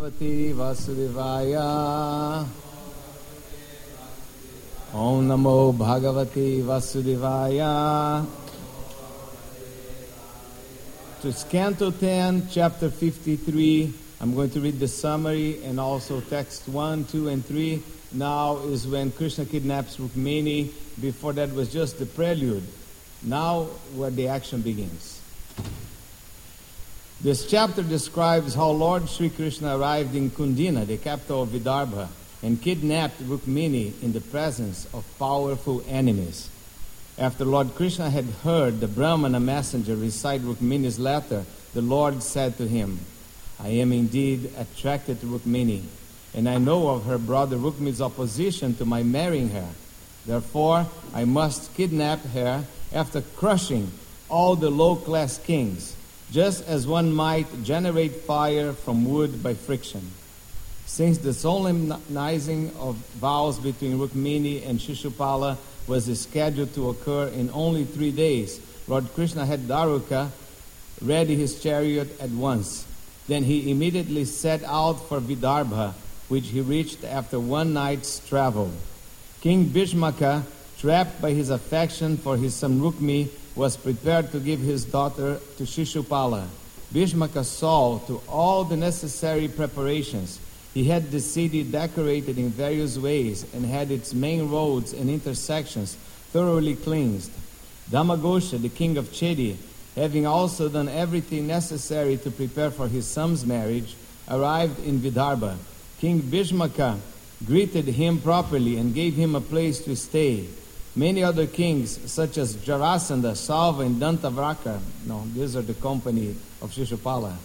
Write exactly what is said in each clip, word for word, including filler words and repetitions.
Bhagavate Vasudevaya. Om Namo Bhagavate Vasudevaya. To Canto ten, Chapter fifty-three. I'm going to read the summary and also text one, two, and three. Now is when Krishna kidnaps Rukmini. Before that was just the prelude. Now where the action begins. This chapter describes how Lord Sri Krishna arrived in Kundina, the capital of Vidarbha, and kidnapped Rukmini in the presence of powerful enemies. After Lord Krishna had heard the Brahmana messenger recite Rukmini's letter, the Lord said to him, I am indeed attracted to Rukmini, and I know of her brother Rukmini's opposition to my marrying her. Therefore, I must kidnap her after crushing all the low-class kings, just as one might generate fire from wood by friction. Since the solemnizing of vows between Rukmini and Shishupala was scheduled to occur in only three days, Lord Krishna had Daruka ready his chariot at once. Then he immediately set out for Vidarbha, which he reached after one night's travel. King Bhishmaka, trapped by his affection for his son Rukmi, was prepared to give his daughter to Shishupala. Bhishmaka saw to all the necessary preparations. He had the city decorated in various ways and had its main roads and intersections thoroughly cleansed. Damagosha, the king of Chedi, having also done everything necessary to prepare for his son's marriage, arrived in Vidarbha. King Bhishmaka greeted him properly and gave him a place to stay. Many other kings, such as Jarasandha, Salva, and Dantavraka, no, these are the company of Shishupala,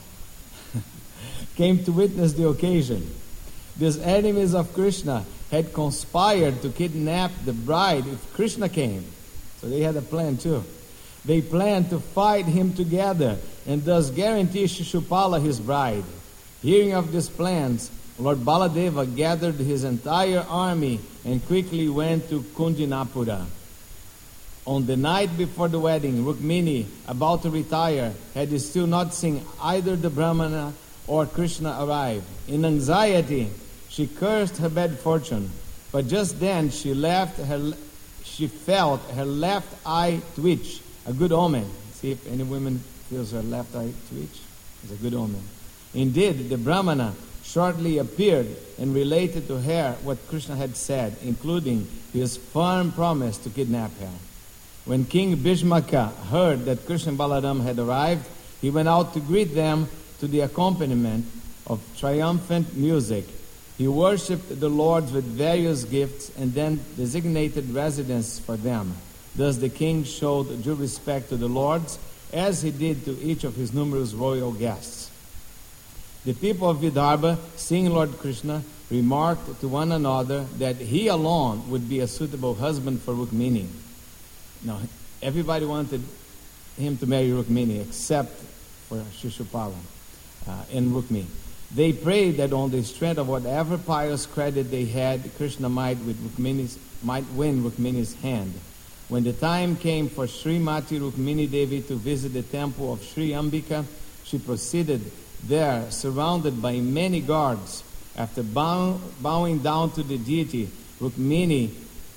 came to witness the occasion. These enemies of Krishna had conspired to kidnap the bride if Krishna came. So they had a plan too. They planned to fight him together and thus guarantee Shishupala his bride. Hearing of these plans, Lord Baladeva gathered his entire army and quickly went to Kundinapura. On the night before the wedding, Rukmini, about to retire, had still not seen either the Brahmana or Krishna arrive. In anxiety, she cursed her bad fortune, but just then she left her, she felt her left eye twitch, a good omen. See if any woman feels her left eye twitch. It's a good omen. Indeed, the Brahmana shortly appeared and related to her what Krishna had said, including his firm promise to kidnap her. When King Bhishmaka heard that Krishna and Balaram had arrived, he went out to greet them to the accompaniment of triumphant music. He worshipped the lords with various gifts and then designated residence for them. Thus the king showed due respect to the lords, as he did to each of his numerous royal guests. The people of Vidarbha, seeing Lord Krishna, remarked to one another that he alone would be a suitable husband for Rukmini. Now, everybody wanted him to marry Rukmini except for Shishupala uh, and Rukmi. They prayed that on the strength of whatever pious credit they had, Krishna might, with Rukmini's, might win Rukmini's hand. When the time came for Srimati Rukmini Devi to visit the temple of Sri Ambika, she proceeded there, surrounded by many guards. After bow, bowing down to the deity, Rukmini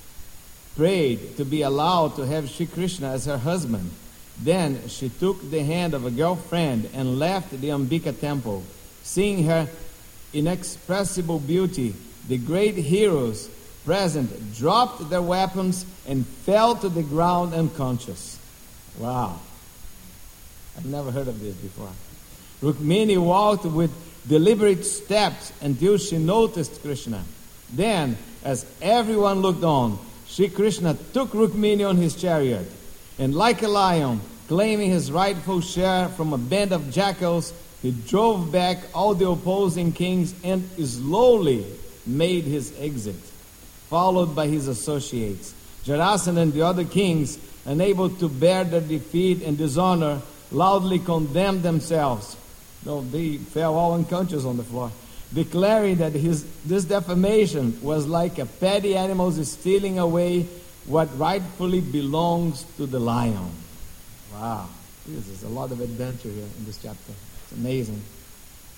prayed to be allowed to have Sri Krishna as her husband. Then she took the hand of a girlfriend and left the Ambika temple. Seeing her inexpressible beauty, the great heroes present dropped their weapons and fell to the ground unconscious. Wow. I've never heard of this before. Rukmini walked with deliberate steps until she noticed Krishna. Then, as everyone looked on, Sri Krishna took Rukmini on his chariot, and like a lion, claiming his rightful share from a band of jackals, he drove back all the opposing kings and slowly made his exit, followed by his associates. Jarasandha and the other kings, unable to bear their defeat and dishonor, loudly condemned themselves. No, they fell all unconscious on the floor, declaring that his this defamation was like a petty animal stealing away what rightfully belongs to the lion. Wow, this is a lot of adventure here in this chapter. It's amazing.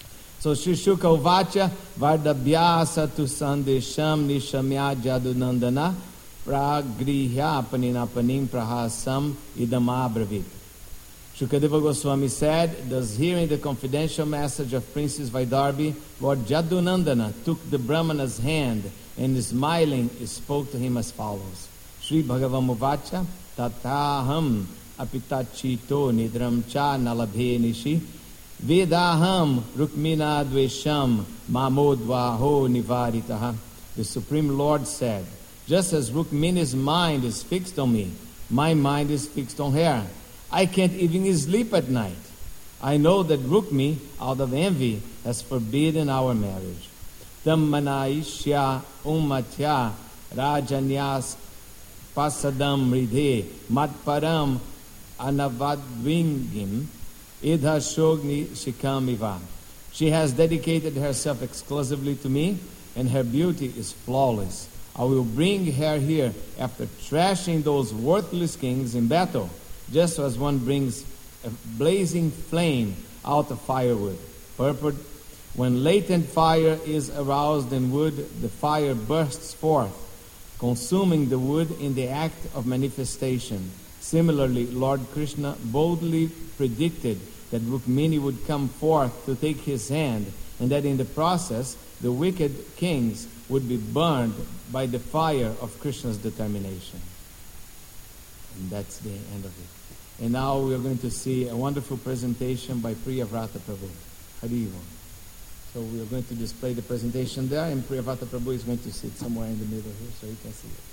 So Shri Shuka Uvacha Vardabhyasa tu Sandesham Nishamya Jadunandana Pragrihya Paninapanim Prahasam Idamabravit. Shukadeva Goswami said, thus hearing the confidential message of Princess Vaidarbhi, Lord Jadunandana took the Brahmana's hand and smiling spoke to him as follows. Sri Bhagavam Uvacha Tataham Apitachito Nidram Cha Nalabhe Nishi Vedaham Rukmina Dvesham Mamodvaho Nivaritaha. The Supreme Lord said, just as Rukmini's mind is fixed on me, my mind is fixed on her. I can't even sleep at night. I know that Rukmi, out of envy, has forbidden our marriage. Tam manaishya ummatya rajanyas pasadam ridhe matparam anavadvingim idha shogni shikamiva. She has dedicated herself exclusively to me, and her beauty is flawless. I will bring her here after trashing those worthless kings in battle, just as one brings a blazing flame out of firewood. Purport: when latent fire is aroused in wood, the fire bursts forth, consuming the wood in the act of manifestation. Similarly, Lord Krishna boldly predicted that Rukmini would come forth to take his hand, and that in the process, the wicked kings would be burned by the fire of Krishna's determination. And that's the end of it. And now we are going to see a wonderful presentation by Priyavrata Prabhu. Hari Om. So we are going to display the presentation there, and Priyavrata Prabhu is going to sit somewhere in the middle here so you can see it.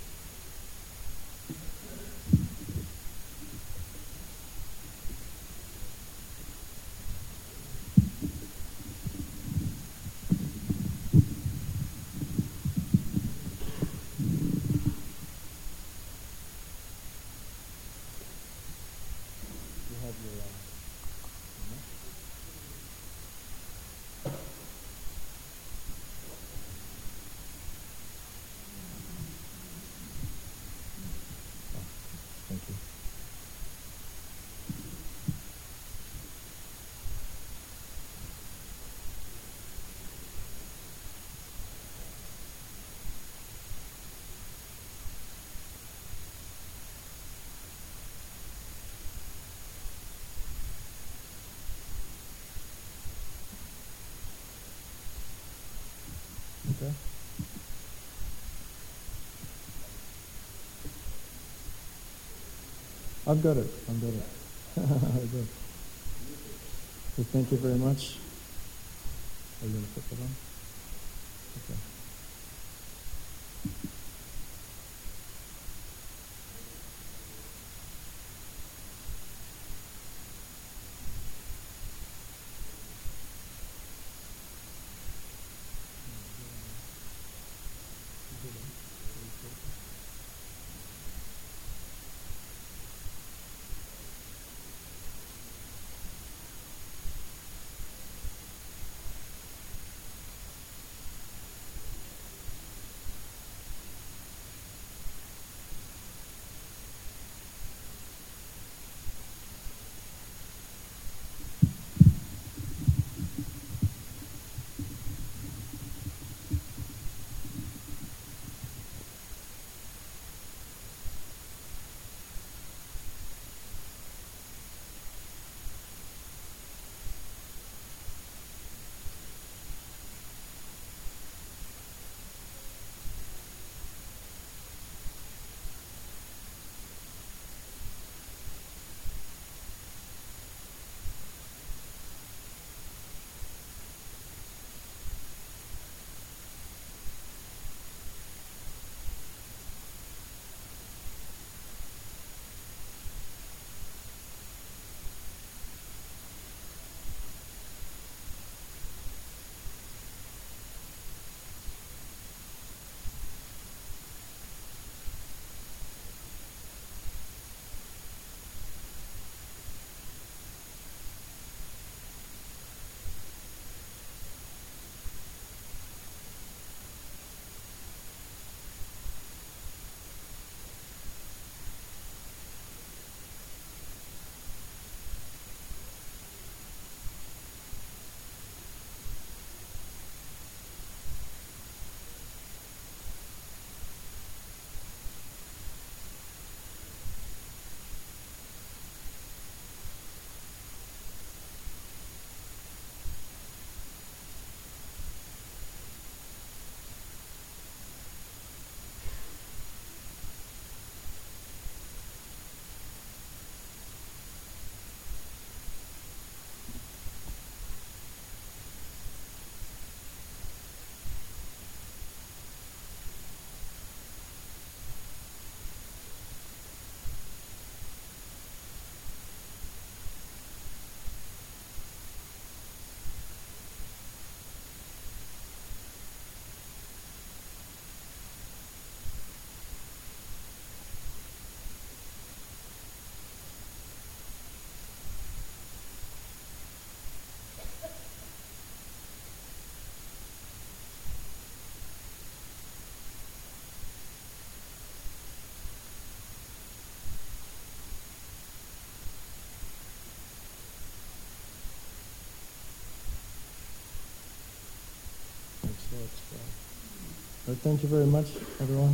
Okay. I've got it. I've got it. I've got it. So thank you very much. Are you going to put that on? Okay. Well, thank you very much, everyone.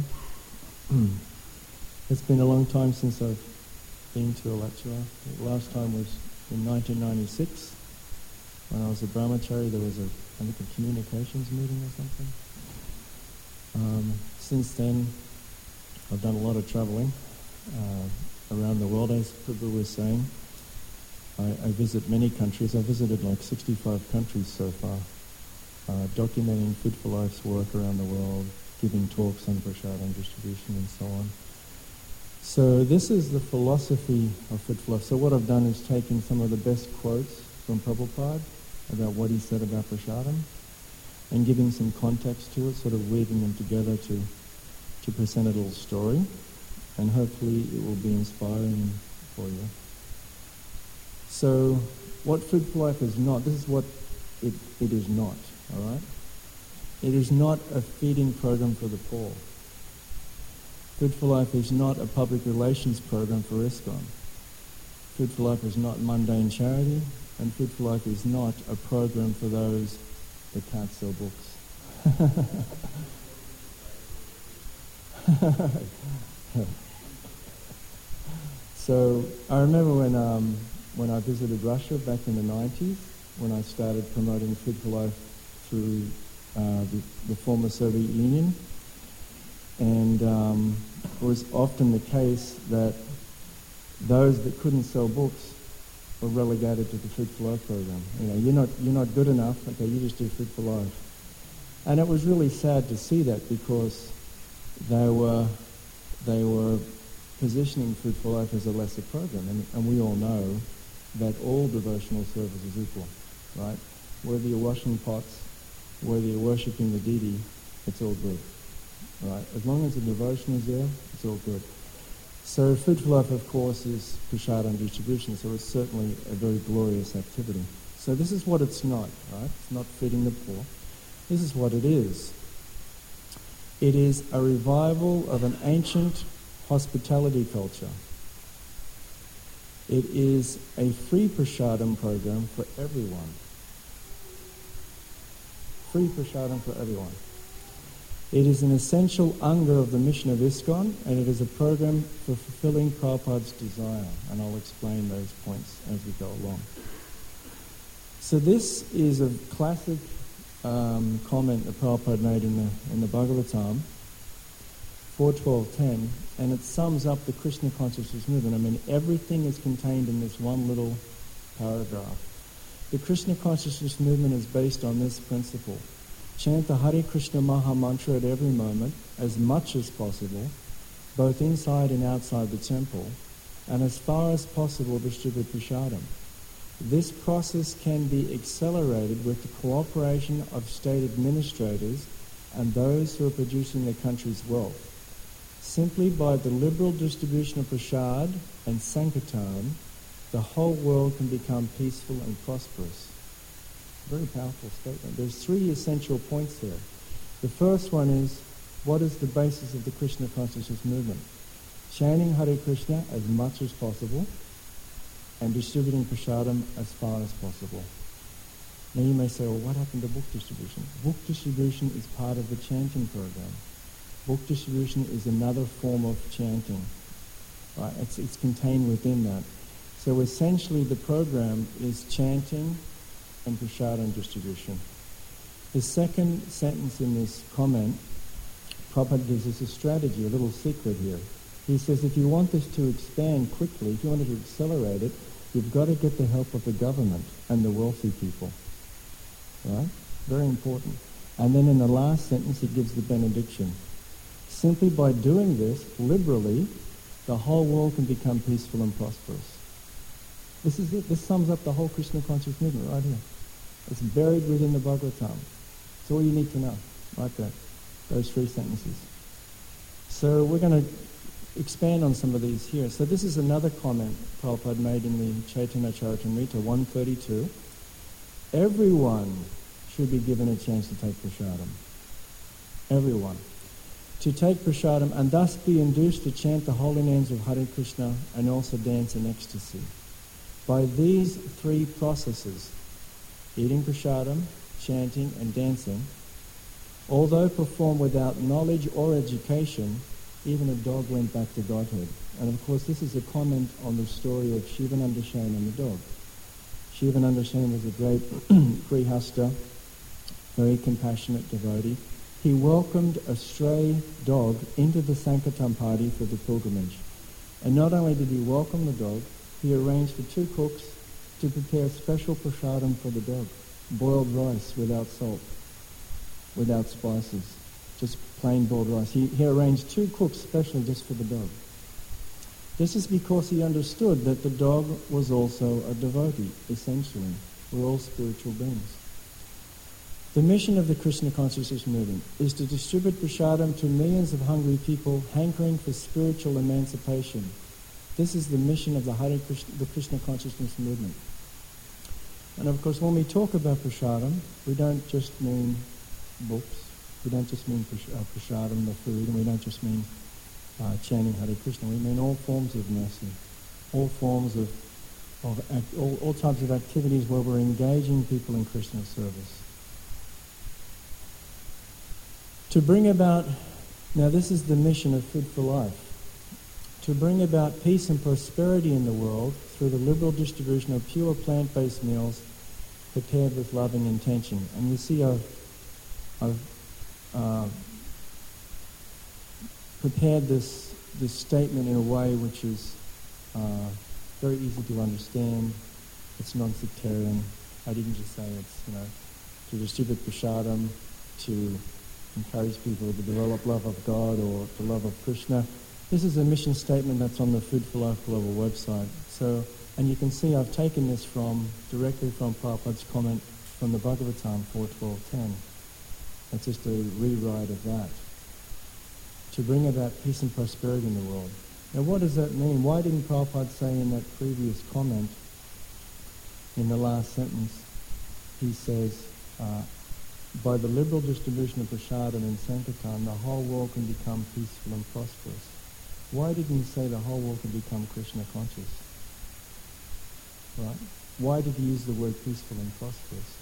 It's been a long time since I've been to a lecture. The last time was in nineteen ninety-six, when I was a brahmachari. There was a, I think, a communications meeting or something. Um, since then, I've done a lot of traveling uh, around the world, as Prabhu was saying. I, I visit many countries. I've visited like sixty-five countries so far, uh, documenting Food for Life's work around the world, giving talks on prasadam distribution and so on. So this is the philosophy of Food for Life. So what I've done is taken some of the best quotes from Prabhupada about what he said about prasadam and giving some context to it, sort of weaving them together to, to present a little story, and hopefully it will be inspiring for you. So what Food for Life is not, this is what it, it is not, all right? It is not a feeding program for the poor. Food for Life is not a public relations program for ISKCON. Food for Life is not mundane charity, and Food for Life is not a program for those that can't sell books. So I remember when um, when I visited Russia back in the nineties, when I started promoting Food for Life through uh, the, the former Soviet Union. And um, it was often the case that those that couldn't sell books were relegated to the Food for Life program. You know, you're not you're not good enough. Okay, you just do Food for Life. And it was really sad to see that, because they were they were positioning Food for Life as a lesser program, and, and we all know that all devotional service is equal, right? Whether you're washing pots, whether you're worshipping the deity, it's all good. Right. As long as the devotion is there, it's all good. So Food for Life, of course, is prasadam distribution, so it's certainly a very glorious activity. So this is what it's not, right? It's not feeding the poor. This is what it is. It is a revival of an ancient hospitality culture. It is a free prasadam program for everyone. Free prasadam for everyone. It is an essential anga of the mission of ISKCON, and it is a program for fulfilling Prabhupada's desire, and I'll explain those points as we go along. So this is a classic um, comment that Prabhupada made in the, in the Bhagavatam, four twelve ten, and it sums up the Krishna consciousness movement. I mean, everything is contained in this one little paragraph. The Krishna consciousness movement is based on this principle. Chant the Hare Krishna Maha Mantra at every moment, as much as possible, both inside and outside the temple, and as far as possible distribute prasadam. This process can be accelerated with the cooperation of state administrators and those who are producing the country's wealth. Simply by the liberal distribution of prasad and sankirtan, the whole world can become peaceful and prosperous. Very powerful statement. There's three essential points here. The first one is, what is the basis of the Krishna consciousness movement? Chanting Hare Krishna as much as possible and distributing prasadam as far as possible. Now you may say, well, what happened to book distribution? Book distribution is part of the chanting program. Book distribution is another form of chanting. Right? It's, it's contained within that. So essentially the program is chanting and prasadam distribution. The second sentence in this comment, Prabhupada gives us a strategy, a little secret here. He says if you want this to expand quickly, if you want to accelerate it, you've got to get the help of the government and the wealthy people. Right? Very important. And then in the last sentence he gives the benediction. Simply by doing this liberally, the whole world can become peaceful and prosperous. This is it. This sums up the whole Krishna conscious movement right here. It's buried within the Bhagavatam. It's all you need to know, right there. Those three sentences. So we're going to expand on some of these here. So this is another comment Prabhupada made in the Chaitanya Charitamrita one thirty-two. Everyone should be given a chance to take prasadam. Everyone. To take prasadam and thus be induced to chant the holy names of Hare Krishna and also dance in ecstasy. By these three processes, eating prasadam, chanting, and dancing, Although performed without knowledge or education, even a dog went back to Godhead. And of course, this is a comment on the story of Shivananda Sen and the dog. Shivananda Sen was a great Grihasta, very compassionate devotee. He welcomed a stray dog into the Sankirtan party for the pilgrimage. And not only did he welcome the dog, he arranged for two cooks to prepare special prasadam for the dog, boiled rice without salt, without spices, just plain boiled rice. He, he arranged two cooks specially just for the dog. This is because he understood that the dog was also a devotee, essentially. We're all spiritual beings. The mission of the Krishna Consciousness Movement is to distribute prasadam to millions of hungry people hankering for spiritual emancipation. This is the mission of the Hare Krishna, the Krishna Consciousness Movement. And of course, when we talk about prasadam, we don't just mean books. We don't just mean prasadam, the food, and we don't just mean uh, chanting Hare Krishna. We mean all forms of mercy, all forms of, of act, all, all types of activities where we're engaging people in Krishna service. To bring about, now this is the mission of Food for Life, to bring about peace and prosperity in the world through the liberal distribution of pure plant-based meals prepared with loving intention. And you see I've, I've uh, prepared this, this statement in a way which is uh, very easy to understand. It's non-sectarian. I didn't just say it's, you know, to distribute prasadam, to encourage people to develop love of God or the love of Krishna. This is a mission statement that's on the Food for Life Global website. So, and you can see I've taken this from directly from Prabhupada's comment from the Bhagavatam four twelve ten. It's just a rewrite of that. To bring about peace and prosperity in the world. Now what does that mean? Why didn't Prabhupada say in that previous comment, in the last sentence, he says, uh, by the liberal distribution of prasadam in Sankirtan, the whole world can become peaceful and prosperous. Why didn't he say the whole world can become Krishna conscious? Right? Why did he use the word peaceful and prosperous?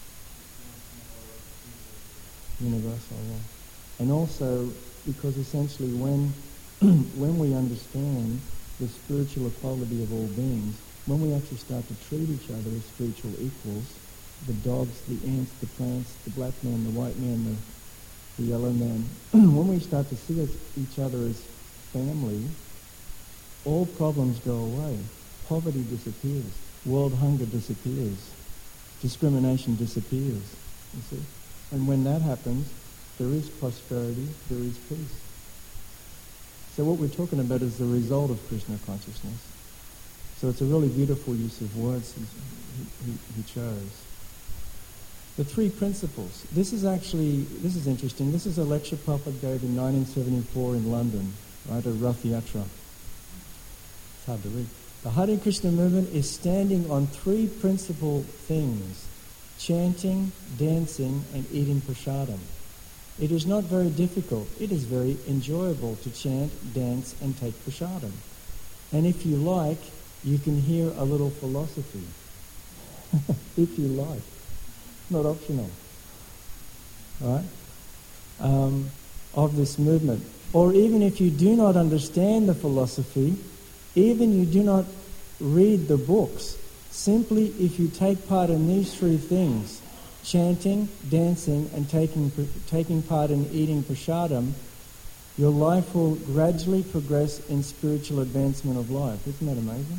Universal, yeah. And also, because essentially when when we understand the spiritual equality of all beings, when we actually start to treat each other as spiritual equals, the dogs, the ants, the plants, the black man, the white man, the, the yellow man, when we start to see us, each other as family, all problems go away. Poverty disappears. World hunger disappears. Discrimination disappears. You see? And when that happens, there is prosperity, there is peace. So what we're talking about is the result of Krishna consciousness. So it's a really beautiful use of words he, he, he chose. The three principles. This is actually, this is interesting. This is a lecture Prabhupada gave in nineteen seventy-four in London, right, a Rath Yatra. It's hard to read. The Hare Krishna movement is standing on three principal things: chanting, dancing, and eating prasadam. It is not very difficult. It is very enjoyable to chant, dance, and take prasadam. And if you like, you can hear a little philosophy. If you like. Not optional. Right? Um, of this movement. Or even if you do not understand the philosophy, even you do not read the books, simply if you take part in these three things, chanting, dancing, and taking taking part in eating prasadam, your life will gradually progress in spiritual advancement of life. Isn't that amazing?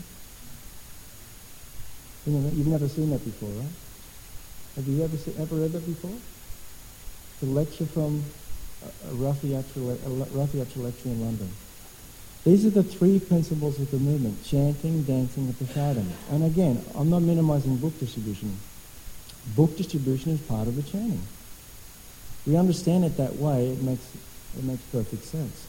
You've never seen that before, right? Have you ever seen, ever read that before? The lecture from a Rath Yatra lecture in London. These are the three principles of the movement: chanting, dancing, and prasadam. And again, I'm not minimizing book distribution. Book distribution is part of the chanting. We understand it that way, it makes it makes perfect sense.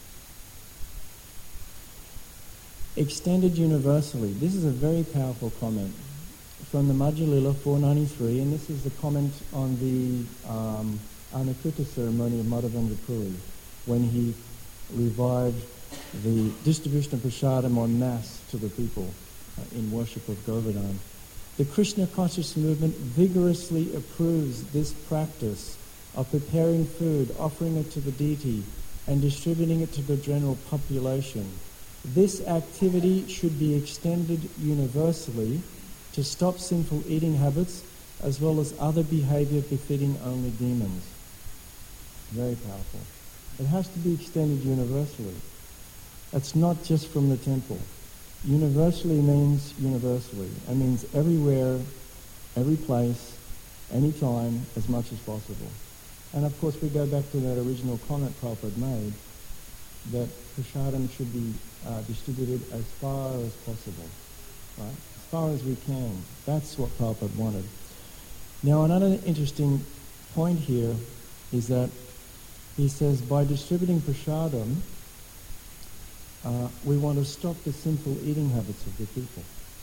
Extended universally. This is a very powerful comment from the Madhya Lila four ninety-three, and this is the comment on the um, Anakrita ceremony of Madhavendra Puri, when he revived the distribution of prasadam en masse to the people uh, in worship of Govardhan. The Krishna conscious movement vigorously approves this practice of preparing food, offering it to the deity, and distributing it to the general population. This activity should be extended universally to stop sinful eating habits as well as other behavior befitting only demons. Very powerful. It has to be extended universally. It's not just from the temple. Universally means universally. It means everywhere, every place, any time, as much as possible. And of course we go back to that original comment Prabhupada made, that prasadam should be uh, distributed as far as possible, right? As far as we can. That's what Prabhupada wanted. Now another interesting point here is that he says by distributing prasadam, uh, we want to stop the sinful eating habits of the people.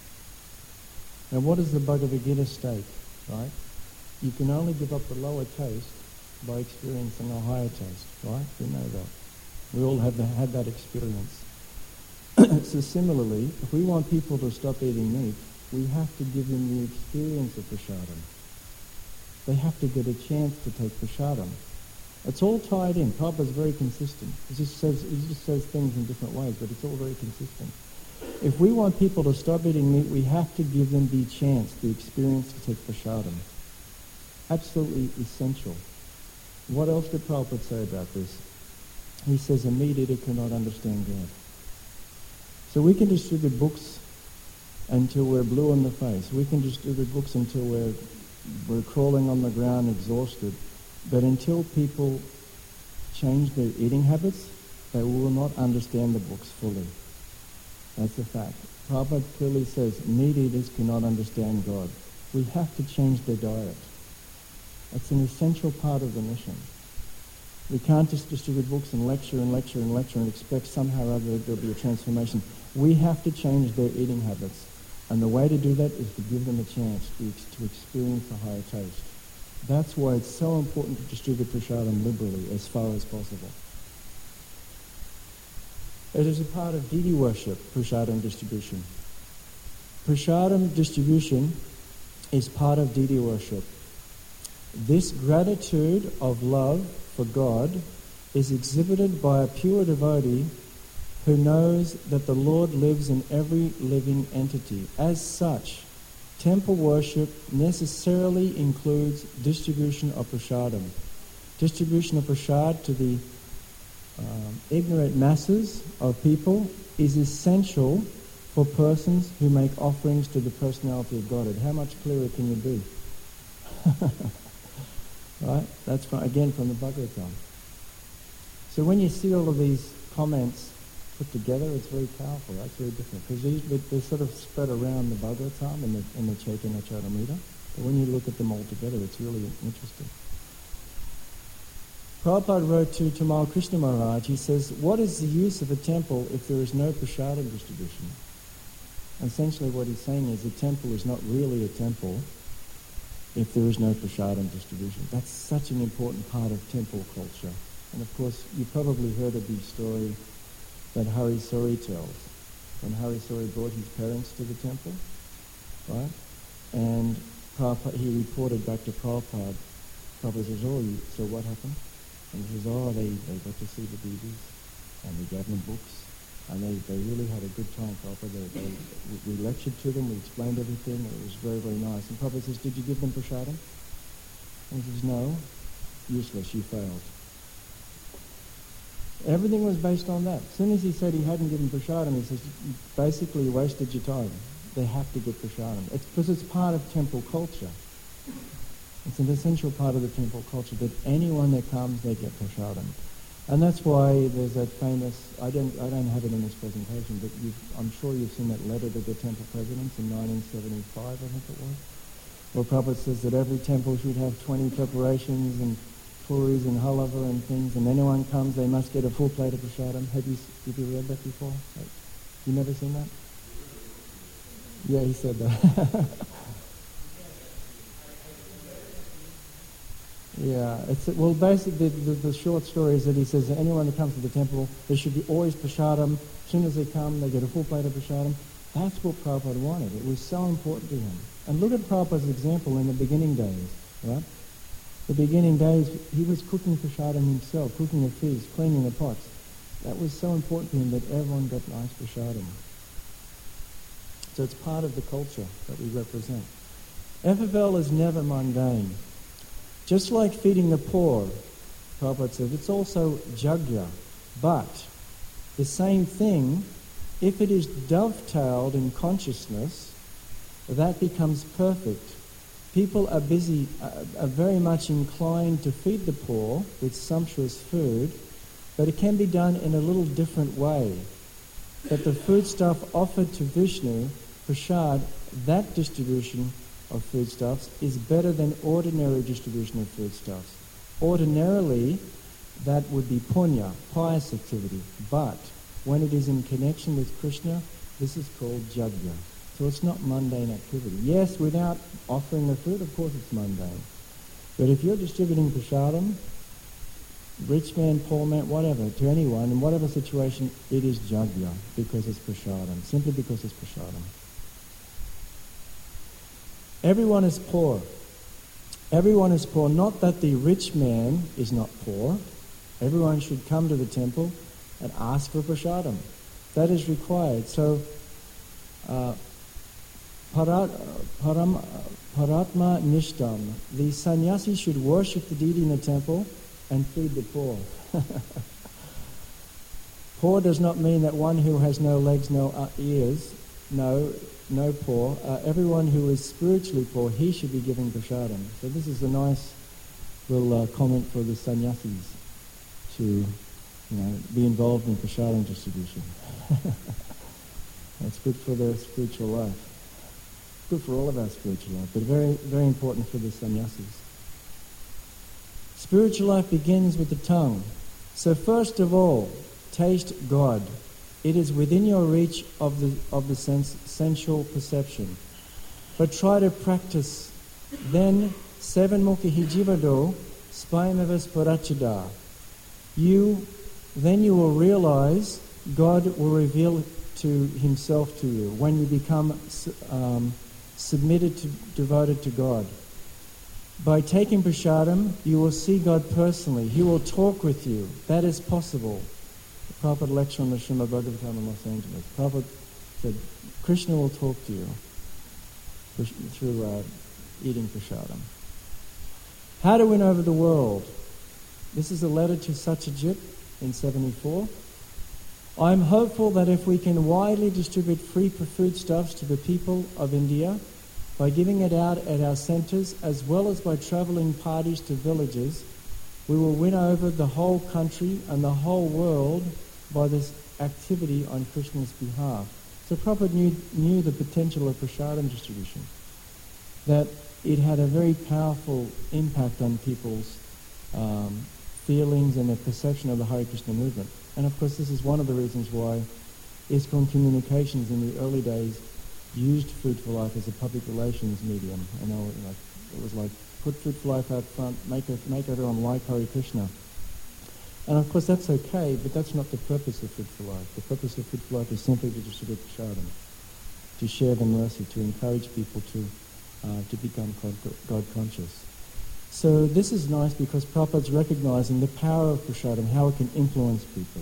Now what does the Bhagavad Gita state, right? You can only give up the lower taste by experiencing a higher taste, right? We know that. We all have the, had that experience. So similarly, if we want people to stop eating meat, we have to give them the experience of prasadam. They have to get a chance to take prasadam. It's all tied in. Prabhupada is very consistent. He just says he just says things in different ways, but it's all very consistent. If we want people to stop eating meat, we have to give them the chance, the experience to take prasadam. Absolutely essential. What else did Prabhupada say about this? He says a meat eater cannot understand God. So we can distribute books until we're blue in the face. We can distribute books until we're we're crawling on the ground exhausted. But until people change their eating habits, they will not understand the books fully. That's a fact. Prabhupada clearly says meat eaters cannot understand God. We have to change their diet. It's an essential part of the mission. We can't just distribute books and lecture and lecture and lecture and expect somehow or other there'll be a transformation. We have to change their eating habits. And the way to do that is to give them a chance to, to experience a higher taste. That's why it's so important to distribute prasadam liberally as far as possible. It is a part of deity worship, prasadam distribution. Prasadam distribution is part of deity worship. This gratitude of love for God is exhibited by a pure devotee who knows that the Lord lives in every living entity. As such, temple worship necessarily includes distribution of prasadam. Distribution of prasad to the um, ignorant masses of people is essential for persons who make offerings to the personality of Godhead. How much clearer can you be? Right? That's from, again from the Bhagavatam. So when you see all of these comments put together, it's very powerful. That's very different because they're, they're sort of spread around the Bhagavatam and the, and the Chaitanya Charitamrita. But when you look at them all together, it's really interesting. Prabhupada wrote to Tamal Krishna Maharaj, he says, what is the use of a temple if there is no prasadam distribution? Essentially what he's saying is a temple is not really a temple if there is no prasadam distribution. That's such an important part of temple culture. And of course, you probably heard of the story that Hari Suri tells. When Hari Suri brought his parents to the temple, right? And Prabhupada, he reported back to Prabhupada. Prabhupada says, oh, you, so what happened? And he says, oh, they, they got to see the deities, and we gave them books, and they, they really had a good time, Prabhupada. They, they, we lectured to them, we explained everything, it was very, very nice. And Prabhupada says, did you give them prasadam? And he says, no, useless, you failed. Everything was based on that. As soon as he said he hadn't given prasadam, he says, basically you wasted your time. They have to get prasadam. It's because it's part of temple culture. It's an essential part of the temple culture that anyone that comes, they get prasadam. And that's why there's that famous, I don't I don't have it in this presentation, but you've, I'm sure you've seen that letter to the temple presidents in nineteen seventy-five, I think it was, where Prabhupada says that every temple should have twenty preparations and puris and halava and things, and anyone comes, they must get a full plate of prasadam. Have you, have you read that before? You never seen that? Yeah, he said that. Yeah, it's well. Basically, the, the, the short story is that he says that anyone that comes to the temple, there should be always prasadam. As soon as they come, they get a full plate of prasadam. That's what Prabhupada wanted. It was so important to him. And look at Prabhupada's example in the beginning days, right? The beginning days, he was cooking prasadam himself, cooking the feast, cleaning the pots. That was so important to him that everyone got nice prasadam. So it's part of the culture that we represent. Ephebel is never mundane. Just like feeding the poor, Prabhupada says, it's also jagya. But the same thing, if it is dovetailed in consciousness, that becomes perfect. People are busy, uh, are very much inclined to feed the poor with sumptuous food, but it can be done in a little different way. That the foodstuff offered to Vishnu, prasad, that distribution of foodstuffs is better than ordinary distribution of foodstuffs. Ordinarily, that would be punya, pious activity, but when it is in connection with Krishna, this is called jagya. So it's not mundane activity. Yes, without offering the food, of course it's mundane. But if you're distributing prasadam, rich man, poor man, whatever, to anyone, in whatever situation, it is jagya, because it's prasadam, simply because it's prasadam. Everyone is poor. Everyone is poor. Not that the rich man is not poor. Everyone should come to the temple and ask for prasadam. That is required. So, uh, parat, param, paratma nishtam, the sannyasi should worship the deity in the temple and feed the poor. Poor does not mean that one who has no legs, no uh, ears. No, no poor. Uh, everyone who is spiritually poor, he should be giving prasadam. So this is a nice little uh, comment for the sannyasis to, you know, be involved in prasadam distribution. That's good for their spiritual life. Good for all of our spiritual life, but very, very important for the sannyasis. Spiritual life begins with the tongue. So first of all, taste God. It is within your reach of the of the sense, sensual perception. But try to practice. Then, seven mukhi jivado, spayamevas parachida. You, then you will realize God will reveal to Himself to you when you become um, submitted to, devoted to God. By taking prasadam, you will see God personally. He will talk with you. That is possible. The Prabhupada lecture on the Srimad Bhagavatam in Los Angeles. Prabhupada said, Krishna will talk to you through uh, eating prasadam. How to win over the world. This is a letter to Satyajit in seventy-four. I'm hopeful that if we can widely distribute free foodstuffs to the people of India, by giving it out at our centres, as well as by travelling parties to villages, we will win over the whole country and the whole world by this activity on Krishna's behalf. So Prabhupada knew, knew the potential of prasadam distribution, that it had a very powerful impact on people's um, feelings and their perception of the Hare Krishna movement. And of course this is one of the reasons why ISKCON Communications in the early days used Food for Life as a public relations medium. I know, like, it was like, put Food for Life out front, make, a, make everyone like Hare Krishna. And of course that's okay, but that's not the purpose of Food for Life. The purpose of Food for Life is simply to distribute prasadam, to share the mercy, to encourage people to uh, to become God conscious. So this is nice because Prabhupada's recognizing the power of prasadam, how it can influence people.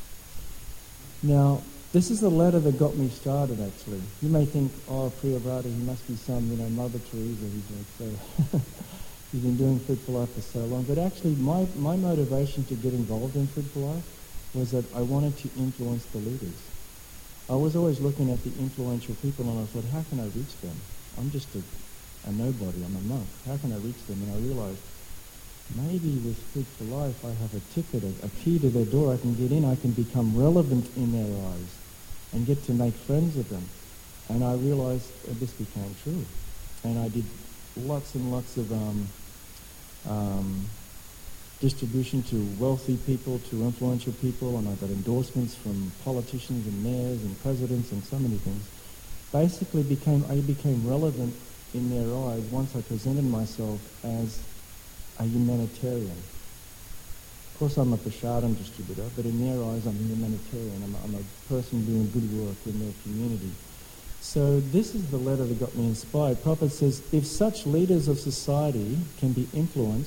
Now, this is the letter that got me started, actually. You may think, oh, Priyavrata, he must be some, you know, Mother Teresa. He's like so. He's been doing Food for Life for so long. But actually, my, my motivation to get involved in Food for Life was that I wanted to influence the leaders. I was always looking at the influential people, and I thought, how can I reach them? I'm just a, a nobody. I'm a monk. How can I reach them? And I realized, maybe with Food for Life, I have a ticket, a, a key to their door. I can get in. I can become relevant in their eyes and get to make friends with them. And I realized uh, this became true. And I did lots and lots of um, um, distribution to wealthy people, to influential people, and I got endorsements from politicians and mayors and presidents and so many things. Basically, became I became relevant in their eyes once I presented myself as a humanitarian. Of course, I'm a prasadam distributor, but in their eyes, I'm a humanitarian. I'm a, I'm a person doing good work in their community. So this is the letter that got me inspired. Prabhupada says, if such leaders of society can be influenced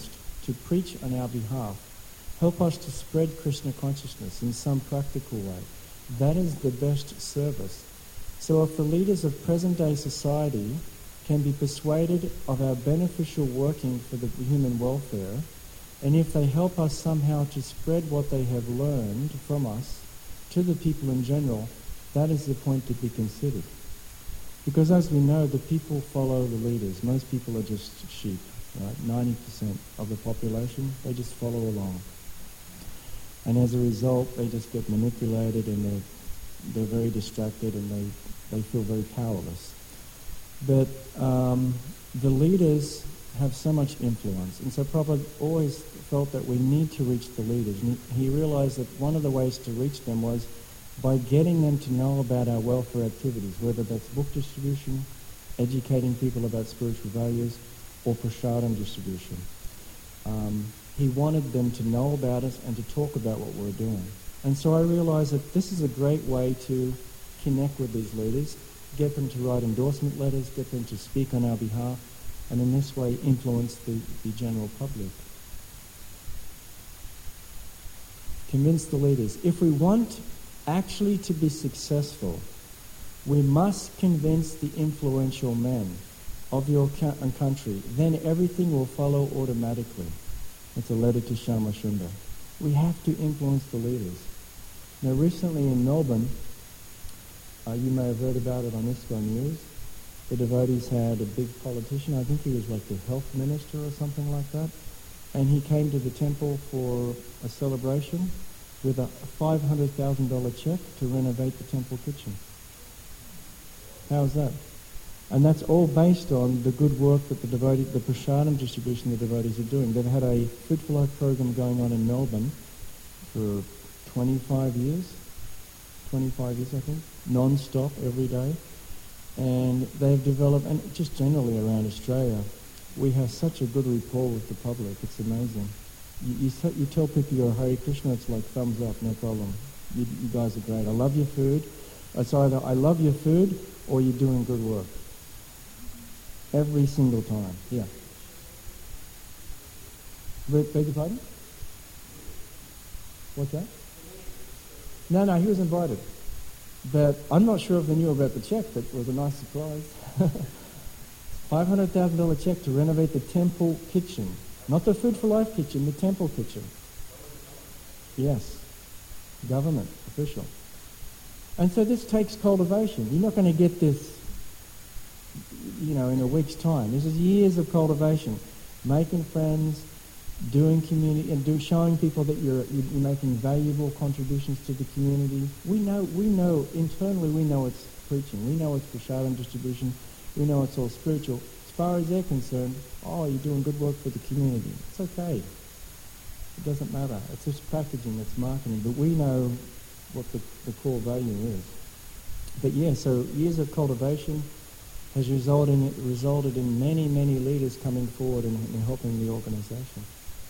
to preach on our behalf, help us to spread Krishna consciousness in some practical way. That is the best service. So if the leaders of present-day society can be persuaded of our beneficial working for the human welfare, and if they help us somehow to spread what they have learned from us to the people in general, that is the point to be considered. Because as we know, the people follow the leaders. Most people are just sheep, right? ninety percent of the population, they just follow along. And as a result, they just get manipulated and they're, they're very distracted and they, they feel very powerless. But um, the leaders have so much influence. And so Prabhupada always felt that we need to reach the leaders. And he, he realized that one of the ways to reach them was by getting them to know about our welfare activities, whether that's book distribution, educating people about spiritual values, or prasadam distribution. Um, he wanted them to know about us and to talk about what we're doing. And so I realized that this is a great way to connect with these leaders, get them to write endorsement letters, get them to speak on our behalf, and in this way influence the, the general public. Convince the leaders. If we want actually to be successful, we must convince the influential men of your country. Then everything will follow automatically. It's a letter to Shama Sundar. We have to influence the leaders. Now recently in Melbourne, uh, you may have heard about it on ISKCON News, the devotees had a big politician, I think he was like the health minister or something like that, and he came to the temple for a celebration with a five hundred thousand dollars check to renovate the temple kitchen. How's that? And that's all based on the good work that the devotee, the prasadam distribution the devotees are doing. They've had a Food for Life program going on in Melbourne for twenty-five years, twenty-five years I think, non-stop every day. And they've developed, and just generally around Australia, we have such a good rapport with the public. It's amazing. You, you, you tell people you're Hare Krishna, it's like thumbs up, no problem. You, you guys are great. I love your food. It's either I love your food or you're doing good work. Every single time. Yeah. Beg beg your pardon? What's that? No, no, he was invited. But I'm not sure if they knew about the check. That was a nice surprise. five hundred thousand dollars check to renovate the temple kitchen. Not the Food for Life kitchen, the temple kitchen. Yes. Government, official. And so this takes cultivation. You're not going to get this, you know, in a week's time. This is years of cultivation. Making friends, doing community, and do, showing people that you're, you're making valuable contributions to the community. We know, we know, internally we know it's preaching. We know it's prasadam distribution. We know it's all spiritual. As far as they're concerned, oh, you're doing good work for the community. It's okay. It doesn't matter. It's just packaging, it's marketing. But we know what the, the core value is. But yeah, so years of cultivation has resulted in, resulted in many, many leaders coming forward and, and helping the organization.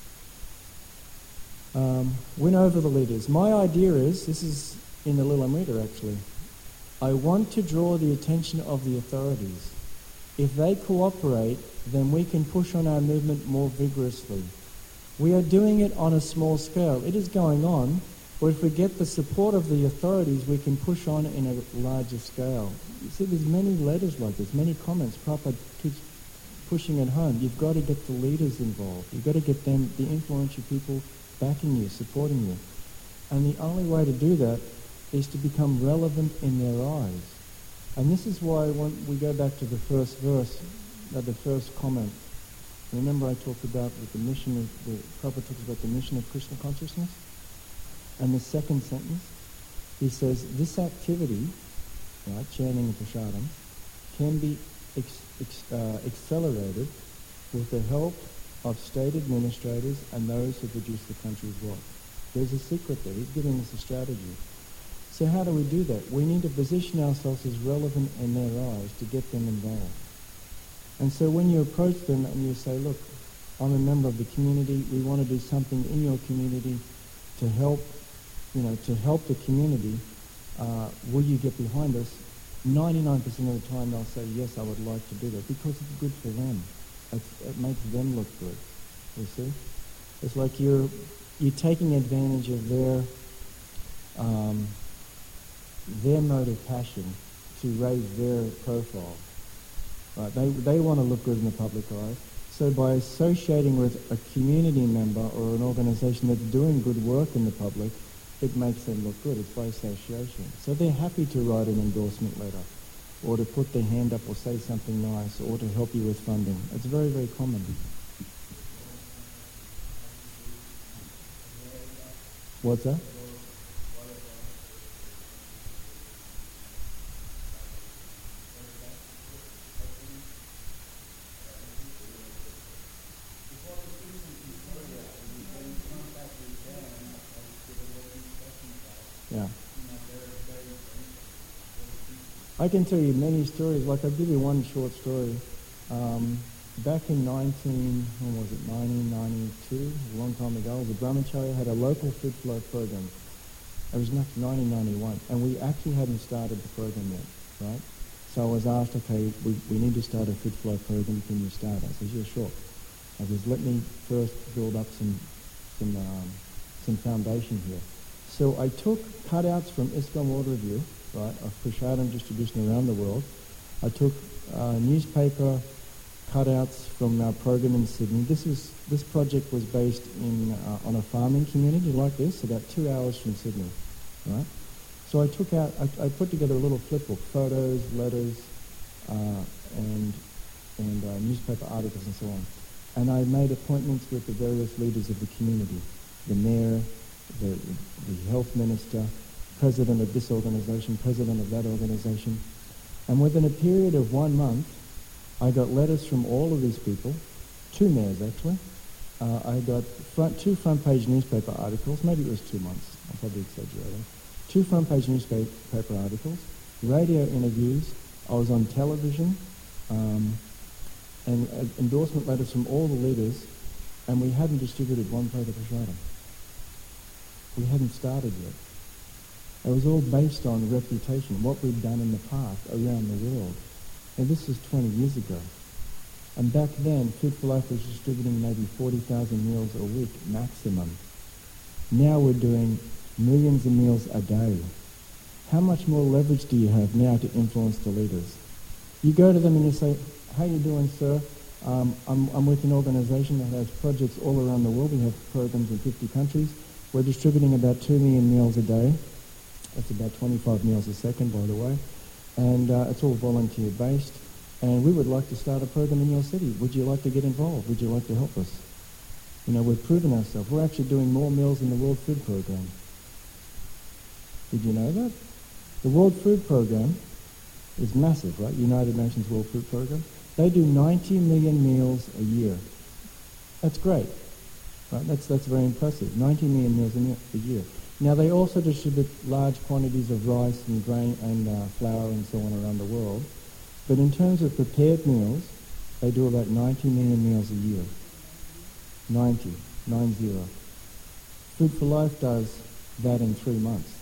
Um, win over the leaders. My idea is, this is in the Lilamrita actually, I want to draw the attention of the authorities. If they cooperate, then we can push on our movement more vigorously. We are doing it on a small scale. It is going on, but if we get the support of the authorities, we can push on in a larger scale. You see, there's many letters like this, many comments. Prabhupada keeps pushing it home. You've got to get the leaders involved. You've got to get them, the influential people, backing you, supporting you. And the only way to do that is to become relevant in their eyes. And this is why when we go back to the first verse, uh, the first comment, remember I talked about with the mission of, the Prabhupada talks about the mission of Krishna consciousness? And the second sentence, he says, this activity, right, chanting and prasadam, can be ex, ex, uh, accelerated with the help of state administrators and those who produce the country's wealth. There's a secret there. He's giving us a strategy. So how do we do that? We need to position ourselves as relevant in their eyes to get them involved. And so when you approach them and you say, look, I'm a member of the community, we want to do something in your community to help, you know, to help the community, uh, will you get behind us? ninety-nine percent of the time they'll say, yes, I would like to do that, because it's good for them. It's, it makes them look good, you see? It's like you're you're taking advantage of their um, their mode of passion to raise their profile. Right? They they want to look good in the public eye. So by associating with a community member or an organisation that's doing good work in the public, it makes them look good. It's by association. So they're happy to write an endorsement letter, or to put their hand up or say something nice, or to help you with funding. It's very, very common. What's that? Yeah. I can tell you many stories. Like, I'll give you one short story. Um, back in nineteen, when was it, nineteen ninety-two, a long time ago, the Brahmacharya had a local food flow program. It was nineteen ninety-one, and we actually hadn't started the program yet, right? So I was asked, okay, we, we need to start a food flow program. Can you start? I said, yeah, sure. I said, let me first build up some some um, some foundation here. So I took cutouts from ISKCON World Review, right, of Prasadam distribution around the world. I took uh, newspaper cutouts from our program in Sydney. This is this project was based in uh, on a farming community like this, about two hours from Sydney, right? So I took out, I, I put together a little flipbook, photos, letters, uh, and and uh, newspaper articles and so on. And I made appointments with the various leaders of the community, the mayor, the, the health minister, president of this organisation, president of that organisation. And within a period of one month, I got letters from all of these people, two mayors actually. Uh, I got front, two front-page newspaper articles, maybe it was two months, I'm probably exaggerating. Two front-page newspaper articles, radio interviews, I was on television, um, and uh, endorsement letters from all the leaders, and we hadn't distributed one plate of prasadam. We hadn't started yet. It was all based on reputation, what we'd done in the past around the world. And this was twenty years ago. And back then, Food for Life was distributing maybe forty thousand meals a week maximum. Now we're doing millions of meals a day. How much more leverage do you have now to influence the leaders? You go to them and you say, how you doing, sir? Um, I'm, I'm with an organisation that has projects all around the world. We have programs in fifty countries. We're distributing about two million meals a day. That's about twenty-five meals a second, by the way. And uh, it's all volunteer-based. And we would like to start a program in your city. Would you like to get involved? Would you like to help us? You know, we've proven ourselves. We're actually doing more meals in the World Food Programme. Did you know that? The World Food Programme is massive, right? United Nations World Food Programme. They do ninety million meals a year. That's great, right? That's that's very impressive. ninety million meals a, meal, a year. Now, they also distribute large quantities of rice and grain and uh, flour and so on around the world. But in terms of prepared meals, they do about ninety million meals a year. ninety, nine zero. Food for Life does that in three months.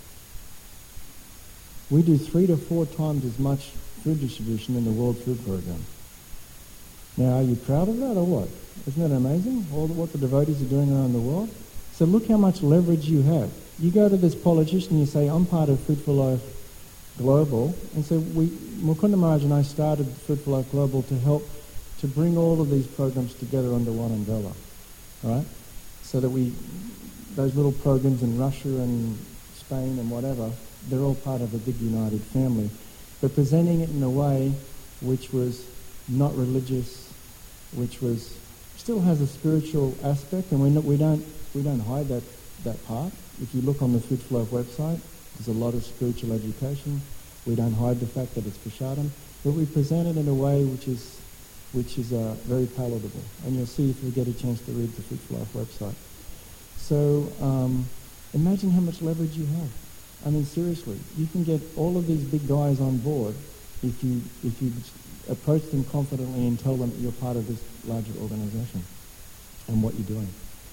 We do three to four times as much food distribution in the World Food Programme. Now, are you proud of that or what? Isn't that amazing, all the, what the devotees are doing around the world? So look how much leverage you have. You go to this politician, you say, I'm part of Food for Life Global, and so we, Mukunda Maharaj and I started Food for Life Global to help to bring all of these programs together under one umbrella, right? So that we, those little programs in Russia and Spain and whatever, they're all part of a big united family, but presenting it in a way which was not religious, which was still has a spiritual aspect, and we we don't we don't hide that that part. If you look on the Food for Life website, there's a lot of spiritual education. We don't hide the fact that it's prasadam, but we present it in a way which is which is uh, very palatable, and you'll see if you get a chance to read the Food for Life website. So um, imagine how much leverage you have. I mean, seriously, you can get all of these big guys on board if you if you approach them confidently and tell them you're part of this larger organisation and what you're doing.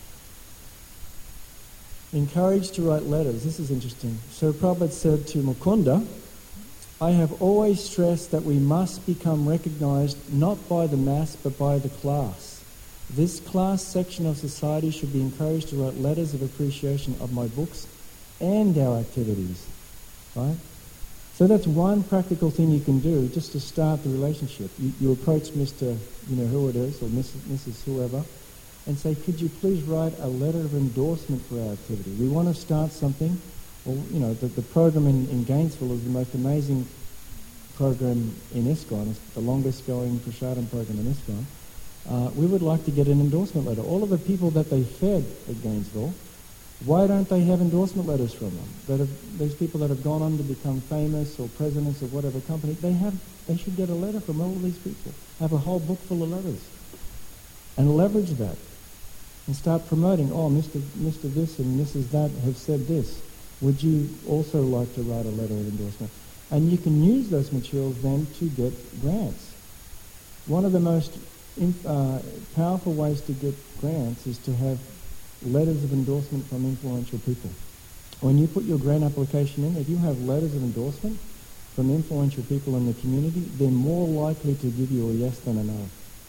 Encouraged to write letters. This is interesting. So Prabhupada said to Mukunda, I have always stressed that we must become recognised not by the mass but by the class. This class section of society should be encouraged to write letters of appreciation of my books and our activities. Right? So that's one practical thing you can do just to start the relationship. You, you approach Mister, you know, who it is, or Missus Missus whoever, and say, could you please write a letter of endorsement for our activity? We want to start something. Well, you know, the, the program in, in Gainesville is the most amazing program in ISKCON. It's the longest going Prasadam program in ISKCON. Uh, we would like to get an endorsement letter. All of the people that they fed at Gainesville, why don't they have endorsement letters from them? That have, these people that have gone on to become famous or presidents of whatever company, they have, they should get a letter from all of these people. Have a whole book full of letters. And leverage that. And start promoting, oh, Mister Mister this and Missus that have said this. Would you also like to write a letter of endorsement? And you can use those materials then to get grants. One of the most uh, powerful ways to get grants is to have letters of endorsement from influential people. When you put your grant application in, if you have letters of endorsement from influential people in the community, they're more likely to give you a yes than a no.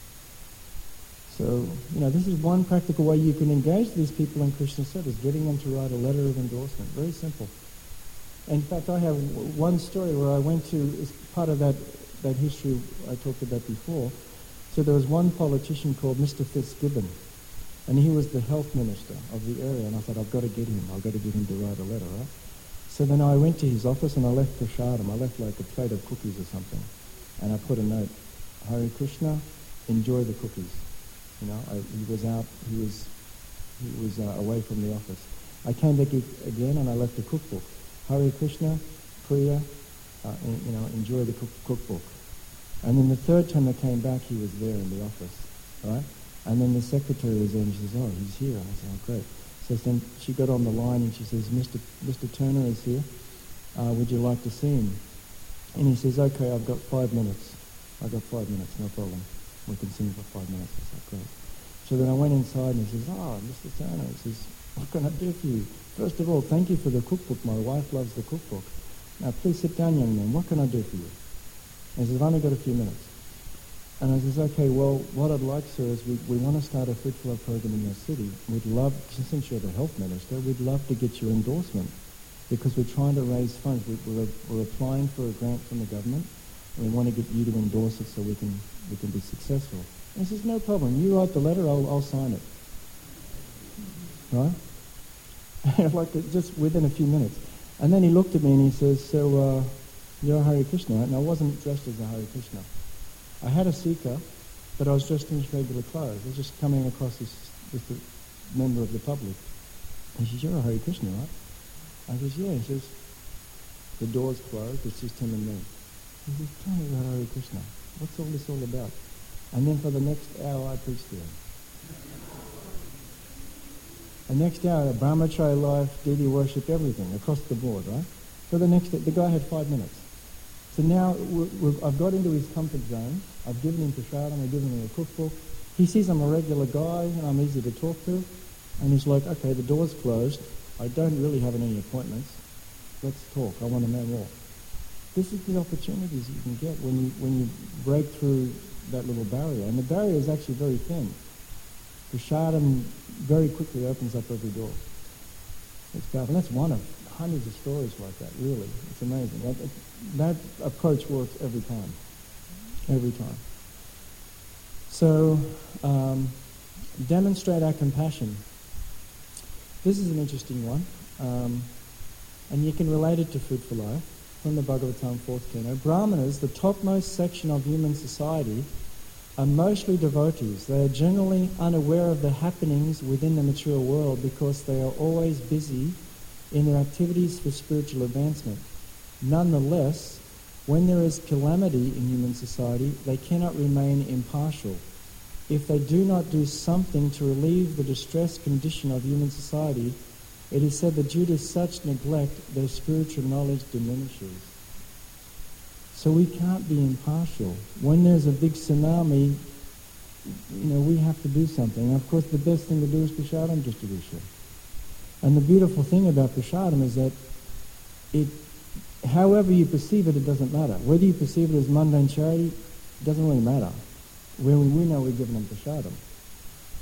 So, you know, this is one practical way you can engage these people in Krishna service, getting them to write a letter of endorsement. Very simple. In fact, I have one story where I went to, as part of that, that history I talked about before. So there was one politician called Mister Fitzgibbon, and he was the health minister of the area, and I thought, I've got to get him. I've got to get him to write a letter, right? So then I went to his office and I left prasadam. I left like a plate of cookies or something, and I put a note, Hare Krishna, enjoy the cookies. You know, I, he was out, he was he was uh, away from the office. I came back again and I left a cookbook. Hare Krishna, Priya, uh, and, you know, enjoy the cook, cookbook. And then the third time I came back, he was there in the office, right? And then the secretary was there and she says, oh, he's here. I said, oh, great. So then she got on the line and she says, Mister Mister Turner is here. Uh, would you like to see him? And he says, okay, I've got five minutes. I've got five minutes, no problem. We can sing for five minutes. I said, great. So then I went inside and he says, oh, Mister Turner, he says, what can I do for you? First of all, thank you for the cookbook. My wife loves the cookbook. Now, please sit down, young man. What can I do for you? And he says, I've only got a few minutes. And I says, okay, well, what I'd like, sir, is we, we want to start a food flow program in your city. We'd love, since you're the health minister, we'd love to get your endorsement because we're trying to raise funds. We, we're, we're applying for a grant from the government, and we want to get you to endorse it so we can we can be successful. And he says, no problem. You write the letter, I'll, I'll sign it. Right? Like just within a few minutes. And then he looked at me and he says, so uh, you're a Hare Krishna, right? And I wasn't dressed as a Hare Krishna. I had a seeker, but I was dressed in his regular clothes. I was just coming across as just a member of the public. And he says, you're a Hare Krishna, right? I says, yeah. He says, the door's closed, it's just him and me. He says, tell me about Hare Krishna. What's all this all about? And then for the next hour I preached to him. The next hour, brahmacharya life, deity worship, everything, across the board, right? For the next, the guy had five minutes. So now we're, we're, I've got into his comfort zone. I've given him prasadam, I've given him a cookbook. He sees I'm a regular guy and I'm easy to talk to. And he's like, okay, the door's closed. I don't really have any appointments. Let's talk. I want to know more. This is the opportunities you can get when you when you break through that little barrier. And the barrier is actually very thin. Prasadam very quickly opens up every door. It's powerful. And that's one of hundreds of stories like that, really. It's amazing. That, that approach works every time. Every time. So, um, demonstrate our compassion. This is an interesting one. Um, and you can relate it to Food for Life from the Bhagavatam, fourth canto. Brahmanas, the topmost section of human society, are mostly devotees. They are generally unaware of the happenings within the material world because they are always busy in their activities for spiritual advancement. Nonetheless, when there is calamity in human society, they cannot remain impartial. If they do not do something to relieve the distressed condition of human society, it is said that due to such neglect, their spiritual knowledge diminishes. So we can't be impartial. When there's a big tsunami, you know, we have to do something. And of course, the best thing to do is prasadam distribution. And the beautiful thing about prasadam is that it, however you perceive it, it doesn't matter. Whether you perceive it as mundane charity, it doesn't really matter. When we know we're giving them prasadam.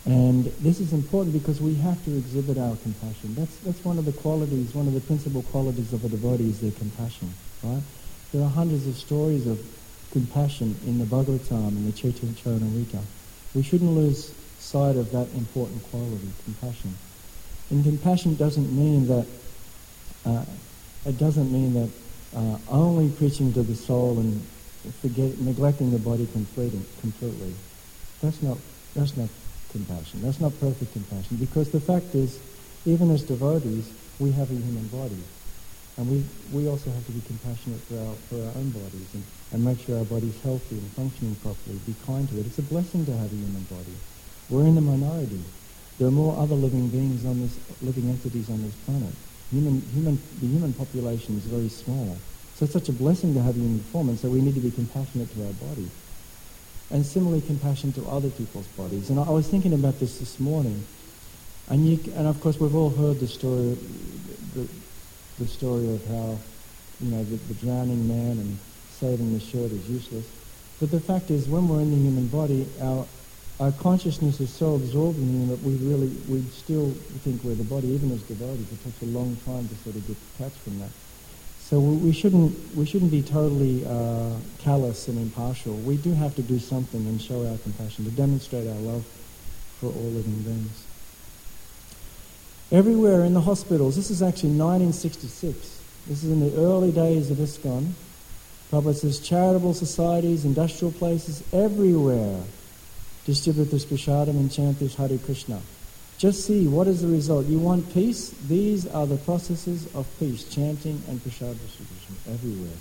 And this is important because we have to exhibit our compassion. That's that's one of the qualities, one of the principal qualities of a devotee is their compassion, right? There are hundreds of stories of compassion in the Bhagavatam and the Chaitanya Charitamrita. We shouldn't lose sight of that important quality, compassion. And compassion doesn't mean that uh, it doesn't mean that uh, only preaching to the soul and forget neglecting the body completely. Completely, that's not that's not compassion. That's not perfect compassion, because the fact is, even as devotees, we have a human body, and we, we also have to be compassionate for our for our own bodies and, and make sure our body's healthy and functioning properly. Be kind to it. It's a blessing to have a human body. We're in the minority. There are more other living beings on this, living entities on this planet. Human, human, the human population is very small. So it's such a blessing to have a human form, and so we need to be compassionate to our body. And similarly, compassion to other people's bodies. And I, I was thinking about this this morning, and you, and of course we've all heard the story, the, the story of how, you know, the, the drowning man and saving the shirt is useless. But the fact is, when we're in the human body, our our consciousness is so absorbed in him that we really, we still think we're the body, even as devotees. It takes a long time to sort of get detached from that. So we shouldn't we shouldn't be totally uh, callous and impartial. We do have to do something and show our compassion to demonstrate our love for all living beings. Everywhere in the hospitals, this is actually nineteen sixty-six. This is in the early days of ISKCON. Prabhupada says charitable societies, industrial places, everywhere distribute this prasadam and chant this Hare Krishna. Just see, what is the result? You want peace? These are the processes of peace, chanting and prasad distribution everywhere.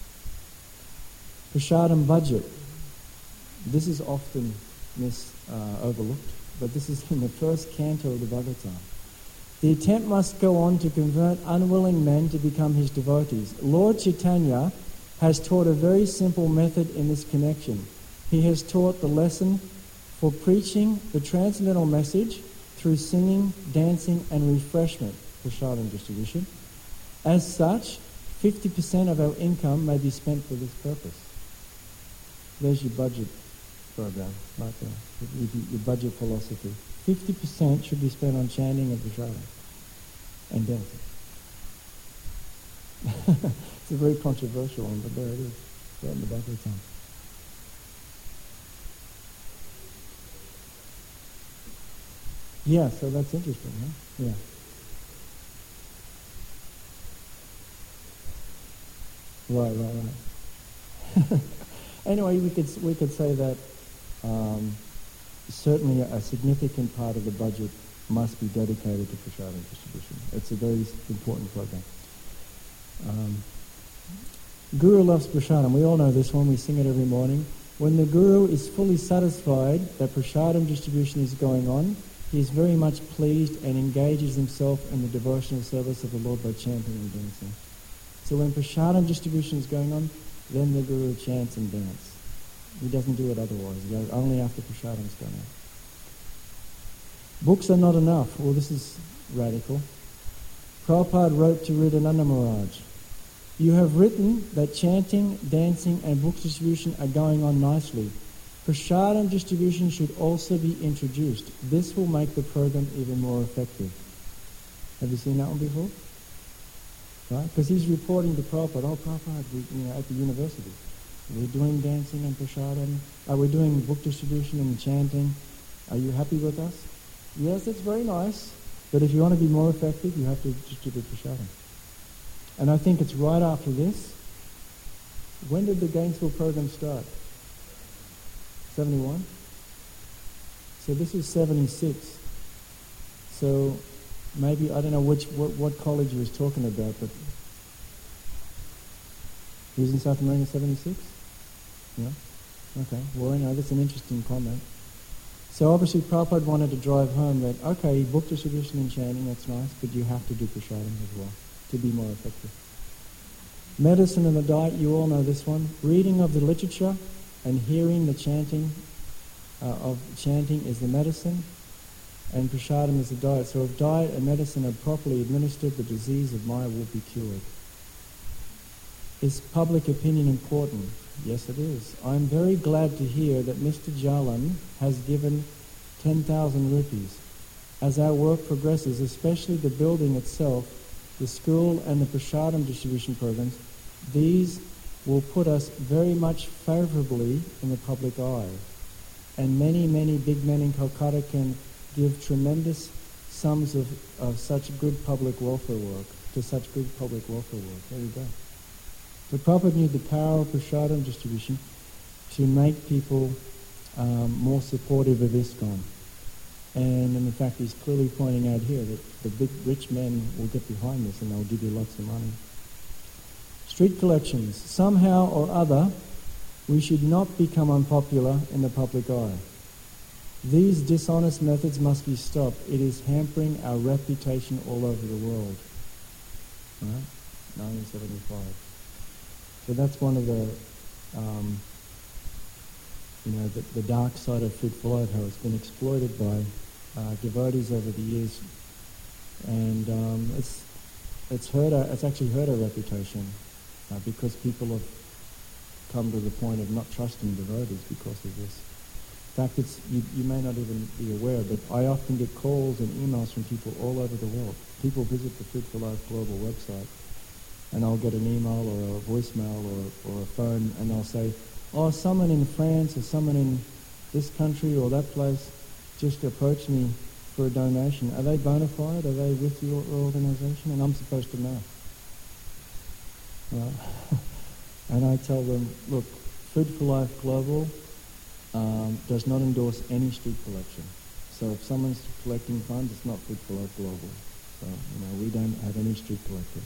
Prasadam budget. This is often mis, uh, overlooked, but this is in the first canto of the Bhagavatam. The attempt must go on to convert unwilling men to become his devotees. Lord Chaitanya has taught a very simple method in this connection. He has taught the lesson for preaching the transcendental message through singing, dancing, and refreshment, prasadam distribution. As such, fifty percent of our income may be spent for this purpose. There's your budget program, right there, your budget philosophy. fifty percent should be spent on chanting and prasadam and dancing. It's a very controversial one, but there it is, right in the Bhagavatam. Yeah, so that's interesting, huh? Yeah. Right, right, right. Anyway, we could we could say that um, certainly a significant part of the budget must be dedicated to prasadam distribution. It's a very important program. Um, Guru loves prasadam. We all know this one. We sing it every morning. When the Guru is fully satisfied that prasadam distribution is going on, he is very much pleased and engages himself in the devotional service of the Lord by chanting and dancing. So when prasadam distribution is going on, then the Guru chants and dances. He doesn't do it otherwise. He goes only after prasadam is going on. Books are not enough. Well, this is radical. Prabhupada wrote to Riddhananda Maharaj, "You have written that chanting, dancing, and book distribution are going on nicely. Prasadam distribution should also be introduced. This will make the program even more effective." Have you seen that one before? Right? Because he's reporting to Prabhupada, oh, Prabhupada, we, you know, at the university, we're doing dancing and prasadam. Are we doing book distribution and chanting? Are you happy with us? Yes, it's very nice. But if you want to be more effective, you have to distribute prasadam. And I think it's right after this. When did the Gainesville program start? seventy-one? So this is seventy-six. So maybe, I don't know which what, what college he was talking about, but he was in South America in seventy-six? Yeah? Okay. Well, anyway, that's an interesting comment. So obviously Prabhupada wanted to drive home that, okay, book distribution and chanting, that's nice, but you have to do prasadam as well to be more effective. Medicine and the diet, you all know this one. Reading of the literature and hearing the chanting uh, of chanting is the medicine, and prasadam is the diet. So if diet and medicine are properly administered, the disease of Maya will be cured. Is public opinion important? Yes, it is. I'm very glad to hear that Mister Jalan has given ten thousand rupees. As our work progresses, especially the building itself, the school and the prasadam distribution programs, these will put us very much favourably in the public eye. And many, many big men in Calcutta can give tremendous sums of, of such good public welfare work, to such good public welfare work. There you go. So Prabhupada knew the power of prasadam distribution to make people um, more supportive of ISKCON. And in fact, he's clearly pointing out here that the big rich men will get behind this and they'll give you lots of money. Street collections. Somehow or other, we should not become unpopular in the public eye. These dishonest methods must be stopped. It is hampering our reputation all over the world. Right? nineteen seventy-five. So that's one of the, um, you know, the, the dark side of Fruitful Life, how it's been exploited by uh, devotees over the years, and um, it's it's hurt. Our, it's actually hurt our reputation uh, because people have come to the point of not trusting devotees because of this. In fact, it's you, you may not even be aware, but I often get calls and emails from people all over the world. People visit the Fruitful Life Global website, and I'll get an email or a voicemail or, or a phone, and they'll say, oh, someone in France or someone in this country or that place just approached me for a donation. Are they bona fide? Are they with your organization? And I'm supposed to know. Right? And I tell them, look, Fruitful Life Global um, does not endorse any street collection. So if someone's collecting funds, it's not Fruitful Life Global. So, you know, we don't have any street collectors.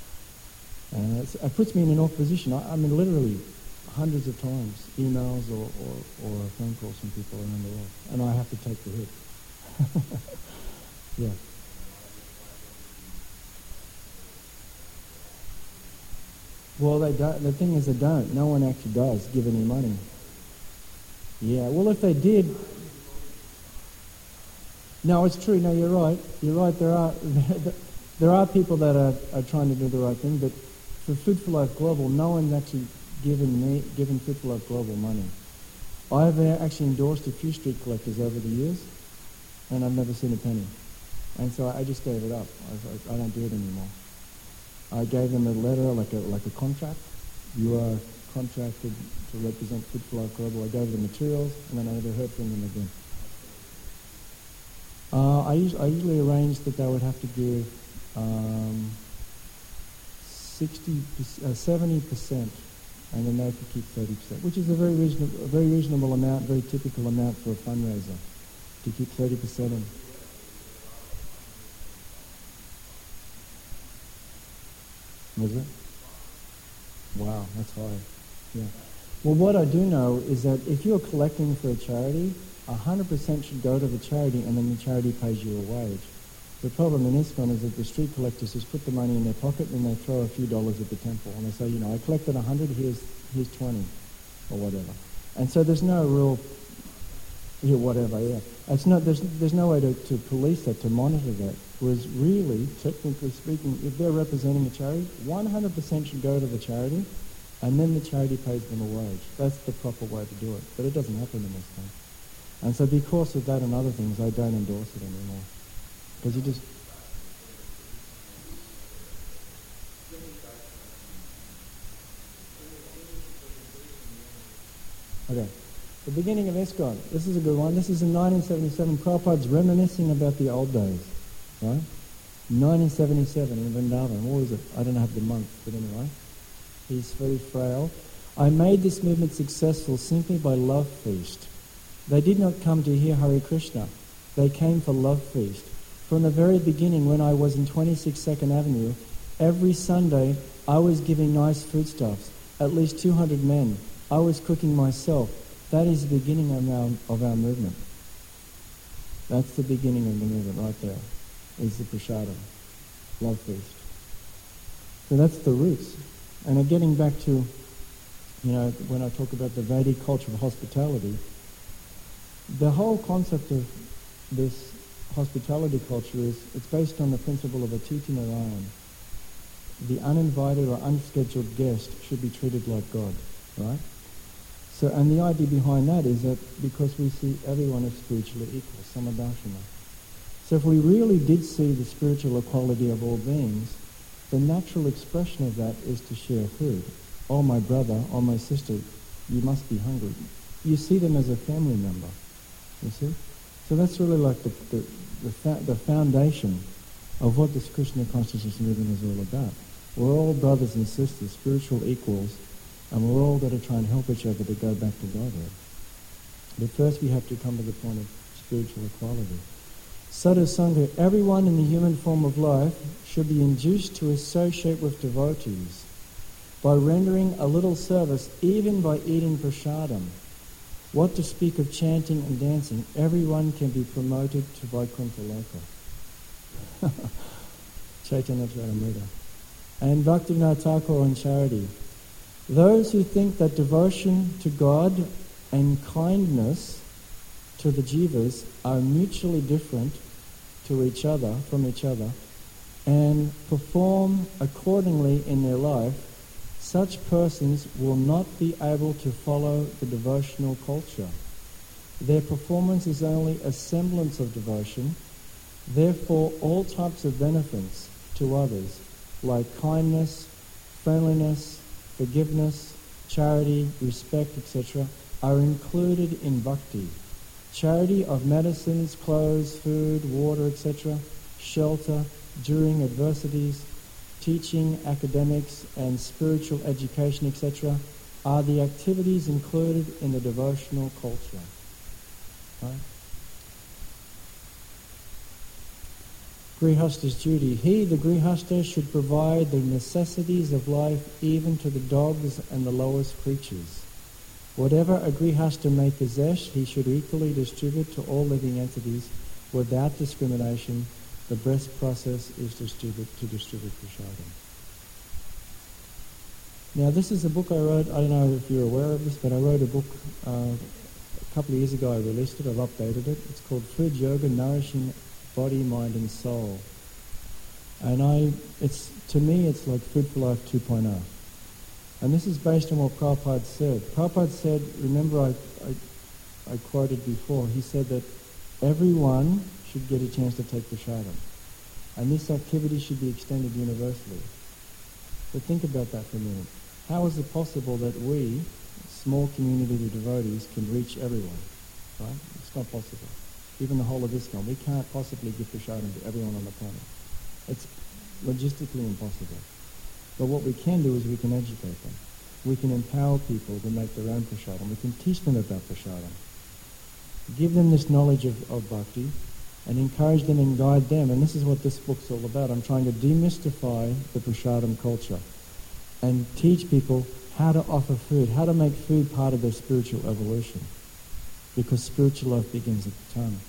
Uh, it's, it puts me in an awkward position. I, I mean, literally hundreds of times, emails or, or, or phone calls from people around the world, and I have to take the hit. Yeah. Well, they don't. The thing is, they don't. No one actually does give any money. Yeah. Well, if they did, no, it's true. No, you're right. You're right. There are there are people that are, are trying to do the right thing, but for Fruitful Life Global, no one's actually given me given Fruitful Life Global money. I've actually endorsed a few street collectors over the years, and I've never seen a penny. And so I just gave it up. I was like, I don't do it anymore. I gave them a letter, like a like a contract. You are contracted to represent Fruitful Life Global. I gave them materials, and then I never heard from them again. Uh, I, us- I usually arranged that they would have to give um, sixty, uh, seventy percent, and then they could keep thirty percent, which is a very reasonable, a very reasonable amount, very typical amount for a fundraiser, to keep thirty percent in. Was it? Wow, that's high. Yeah. Well, what I do know is that if you're collecting for a charity, one hundred percent should go to the charity, and then the charity pays you a wage. The problem in ISKCON is that the street collectors just put the money in their pocket and they throw a few dollars at the temple, and they say, you know, I collected one hundred, here's here's twenty, or whatever. And so there's no real, yeah, whatever, yeah. It's not, there's, there's no way to, to police that, to monitor that. Whereas really, technically speaking, if they're representing a charity, one hundred percent should go to the charity, and then the charity pays them a wage. That's the proper way to do it. But it doesn't happen in this thing. And so because of that and other things, I don't endorse it anymore. Because you just... Okay. The beginning of ISKCON. This is a good one. This is in nineteen seventy-seven. Prabhupada's reminiscing about the old days. Right? nineteen seventy-seven in Vrindavan. What was it? I don't have the month, but anyway. He's very frail. I made this movement successful simply by Love Feast. They did not come to hear Hare Krishna. They came for Love Feast. From the very beginning, when I was in twenty-six Second Avenue, every Sunday I was giving nice foodstuffs, at least two hundred men. I was cooking myself. That is the beginning of our, of our movement. That's the beginning of the movement right there, is the prasadam, Love Feast. So that's the roots. And getting back to, you know, when I talk about the Vedic culture of hospitality, the whole concept of this hospitality culture is, it's based on the principle of Atiti Narayan. The uninvited or unscheduled guest should be treated like God, right? So, and the idea behind that is that because we see everyone as spiritually equal, samadarshana. So if we really did see the spiritual equality of all beings, the natural expression of that is to share food. Oh, my brother, oh, my sister, you must be hungry. You see them as a family member, you see? So that's really like the, the, the, fa- the foundation of what this Krishna consciousness movement is all about. We're all brothers and sisters, spiritual equals, and we're all going to try and help each other to go back to Godhead. But first we have to come to the point of spiritual equality. Sadhusanga, everyone in the human form of life should be induced to associate with devotees by rendering a little service, even by eating prasadam. What to speak of chanting and dancing, everyone can be promoted to Vaikuntha Loka. Chaitanya Charitamrita. And Bhaktivinoda Thakur on charity. Those who think that devotion to God and kindness to the jivas are mutually different to each other, from each other, and perform accordingly in their life, such persons will not be able to follow the devotional culture. Their performance is only a semblance of devotion. Therefore, all types of benefits to others, like kindness, friendliness, forgiveness, charity, respect, et cetera, are included in bhakti. Charity of medicines, clothes, food, water, et cetera, shelter during adversities, teaching, academics, and spiritual education, et cetera, are the activities included in the devotional culture. Right? Grihasta's duty. He, the Grihasta, should provide the necessities of life even to the dogs and the lowest creatures. Whatever a Grihasta may possess, he should equally distribute to all living entities without discrimination. The best process is to distribute, to distribute prasadam. Now, this is a book I wrote. I don't know if you're aware of this, but I wrote a book uh, a couple of years ago. I released it. I've updated it. It's called Food Yoga, Nourishing Body, Mind and Soul. And I, it's to me, it's like Food for Life two point oh. And this is based on what Prabhupada said. Prabhupada said, remember I, I, I quoted before, he said that everyone should get a chance to take prasadam. And this activity should be extended universally. But think about that for a minute. How is it possible that we, small community of devotees, can reach everyone? Right? It's not possible. Even the whole of ISKCON, we can't possibly give prasadam to everyone on the planet. It's logistically impossible. But what we can do is we can educate them. We can empower people to make their own prasadam. We can teach them about prasadam. Give them this knowledge of, of bhakti and encourage them and guide them. And this is what this book's all about. I'm trying to demystify the prasadam culture and teach people how to offer food, how to make food part of their spiritual evolution. Because spiritual life begins at the tongue.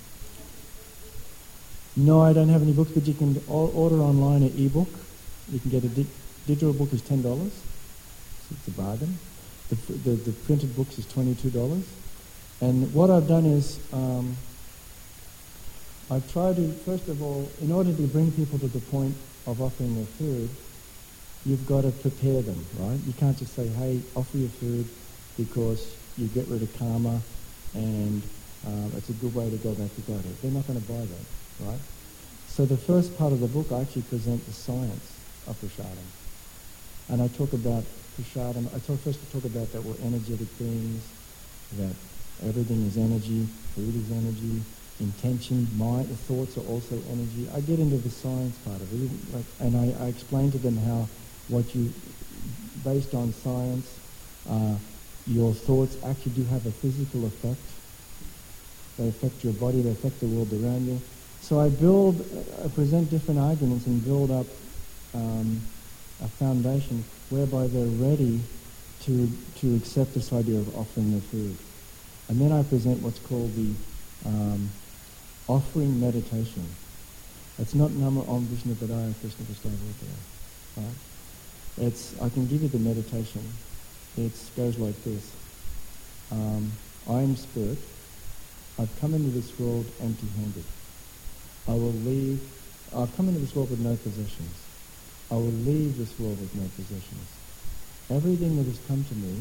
No, I don't have any books, but you can order online an e-book. You can get a di- digital book is ten dollars. So it's a bargain. The, the, the printed books is twenty-two dollars. And what I've done is um, I've tried to, first of all, in order to bring people to the point of offering their food, you've got to prepare them, right? You can't just say, hey, offer your food because you get rid of karma and um, it's a good way to go back to God. They're not going to buy that, right? So the first part of the book, I actually present the science of prasadam. And I talk about prasadam. I talk, first talk about that we're energetic beings, that everything is energy, food is energy, intention, mind, thoughts are also energy. I get into the science part of it, like, and I, I explain to them how what you, based on science, uh, your thoughts actually do have a physical effect. They affect your body, they affect the world around you. So I build, I present different arguments and build up um, a foundation whereby they're ready to to accept this idea of offering their food. And then I present what's called the um, offering meditation. It's not Nama Om Vishnu Padaya Krishna Prasthaya. Right? It's, I can give you the meditation. It goes like this. Um, I am spirit. I've come into this world empty-handed. I will leave, I've come into this world with no possessions. I will leave this world with no possessions. Everything that has come to me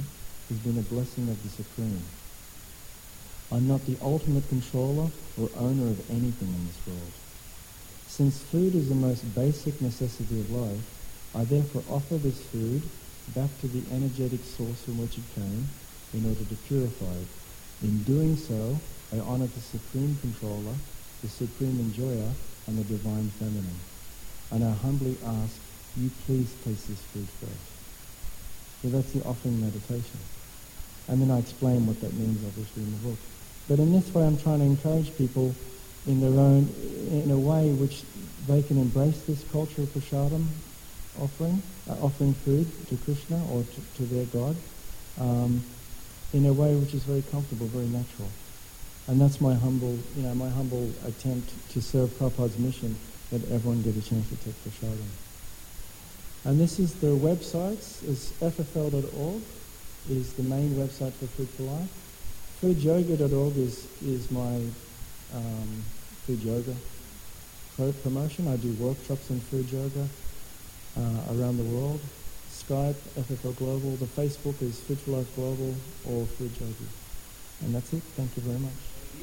has been a blessing of the Supreme. I'm not the ultimate controller or owner of anything in this world. Since food is the most basic necessity of life, I therefore offer this food back to the energetic source from which it came in order to purify it. In doing so, I honor the Supreme Controller, the Supreme Enjoyer, and the Divine Feminine. And I humbly ask, you please taste this food first. So that's the offering meditation. And then I explain what that means, obviously, in the book. But in this way, I'm trying to encourage people in their own, in a way which they can embrace this culture of prasadam offering, uh, offering food to Krishna or to, to their God, um, in a way which is very comfortable, very natural. And that's my humble, you know, my humble attempt to serve Prabhupada's mission, that everyone get a chance to take prasadam. And this is the websites, is f f l dot org is the main website for Food for Life. food yoga dot org is, is my um, food yoga pro- promotion. I do workshops in food yoga uh, around the world. Skype, F F L Global. The Facebook is Food for Life Global or Food Yogi. And that's it. Thank you very much.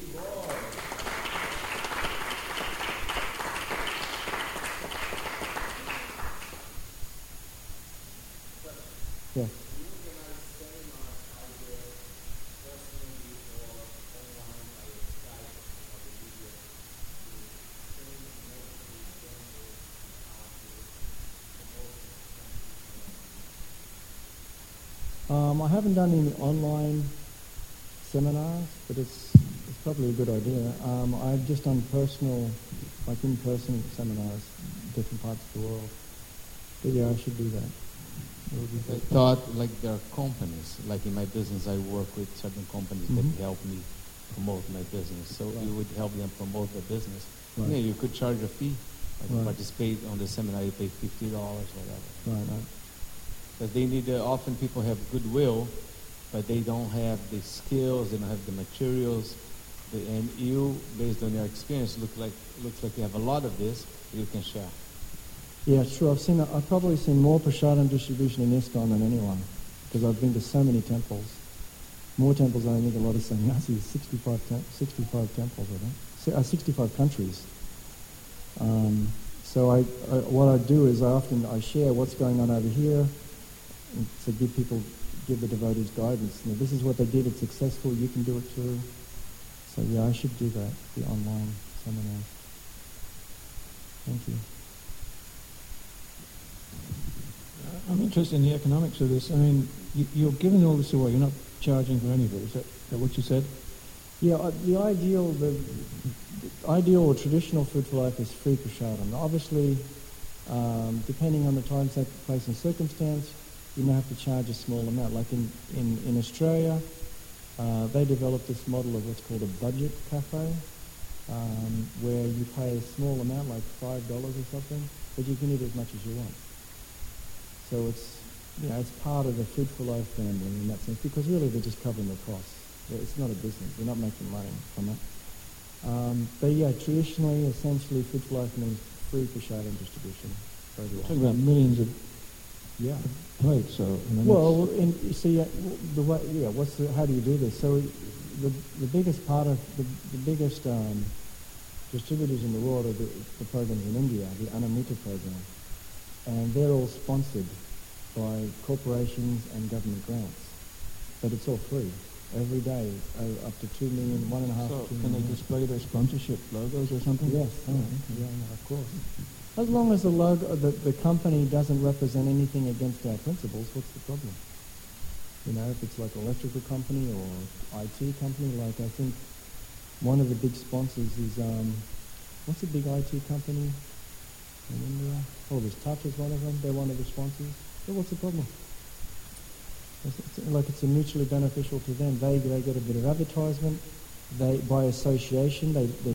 Yeah. Um, I haven't done any online seminars, but it's it's probably a good idea. Um, I've just done personal, like in-person seminars in different parts of the world. But yeah, I should do that. It would be I good. thought, like, there are companies, like in my business, I work with certain companies Mhm. that help me promote my business. So Right. it would help them promote their business. Right. Yeah, you could charge a fee. Like Right. participate on the seminar, you pay fifty dollars, whatever. Right, right. Because they need, uh, often people have goodwill, but they don't have the skills, they don't have the materials. The, and you, based on your experience, look like looks like you have a lot of this you can share. Yeah, sure. I've seen. I've probably seen more prasadam distribution in ISKCON than anyone, because I've been to so many temples. More temples than I think a lot of sannyasis. sixty-five, tem- sixty-five temples, I think. Si- uh, sixty-five countries. Um, so I, I, what I do is I often I share what's going on over here, and to give people, give the devotees guidance. You know, this is what they did. It's successful. You can do it too. So yeah, I should do that. The online seminars. Thank you. I'm interested in the economics of this. I mean, you, you're giving all this away. You're not charging for any of it. Is that, is that what you said? Yeah, uh, the ideal, the, the ideal or traditional Food for Life is free prasadam. Obviously, um, depending on the time, place, and circumstance, you may have to charge a small amount. Like in in in Australia, uh, they developed this model of what's called a budget cafe, um, where you pay a small amount, like five dollars or something, but you can eat as much as you want. So it's, you know, it's part of the Food for Life family in that sense, because really they're just covering the costs. It's not a business. They're not making money from it. Um, but yeah, traditionally, essentially, Food for Life means free prasadam distribution. For You're everyone. talking about millions of Yeah. plates. So I mean, Well, in, you see, uh, the way, yeah. What's the, how do you do this? So the the biggest part of the the biggest um, distributors in the world are the, the programs in India, the Anamrita program, and they're all sponsored by corporations and government grants, but it's all free every day, uh, up to two million, one and a half. so to two can they million. display their sponsorship logos or something? Yes, Oh, yeah, okay. yeah, yeah, of course. As long as the logo, the, the company doesn't represent anything against our principles, what's the problem? You know, if it's like an electrical company or I T company, like I think one of the big sponsors is, um, what's a big I T company in India? Oh, there's Touch is one of them. They're one of the sponsors. So what's the problem? It's, it's like it's a mutually beneficial to them. They they get a bit of advertisement. They by association they. they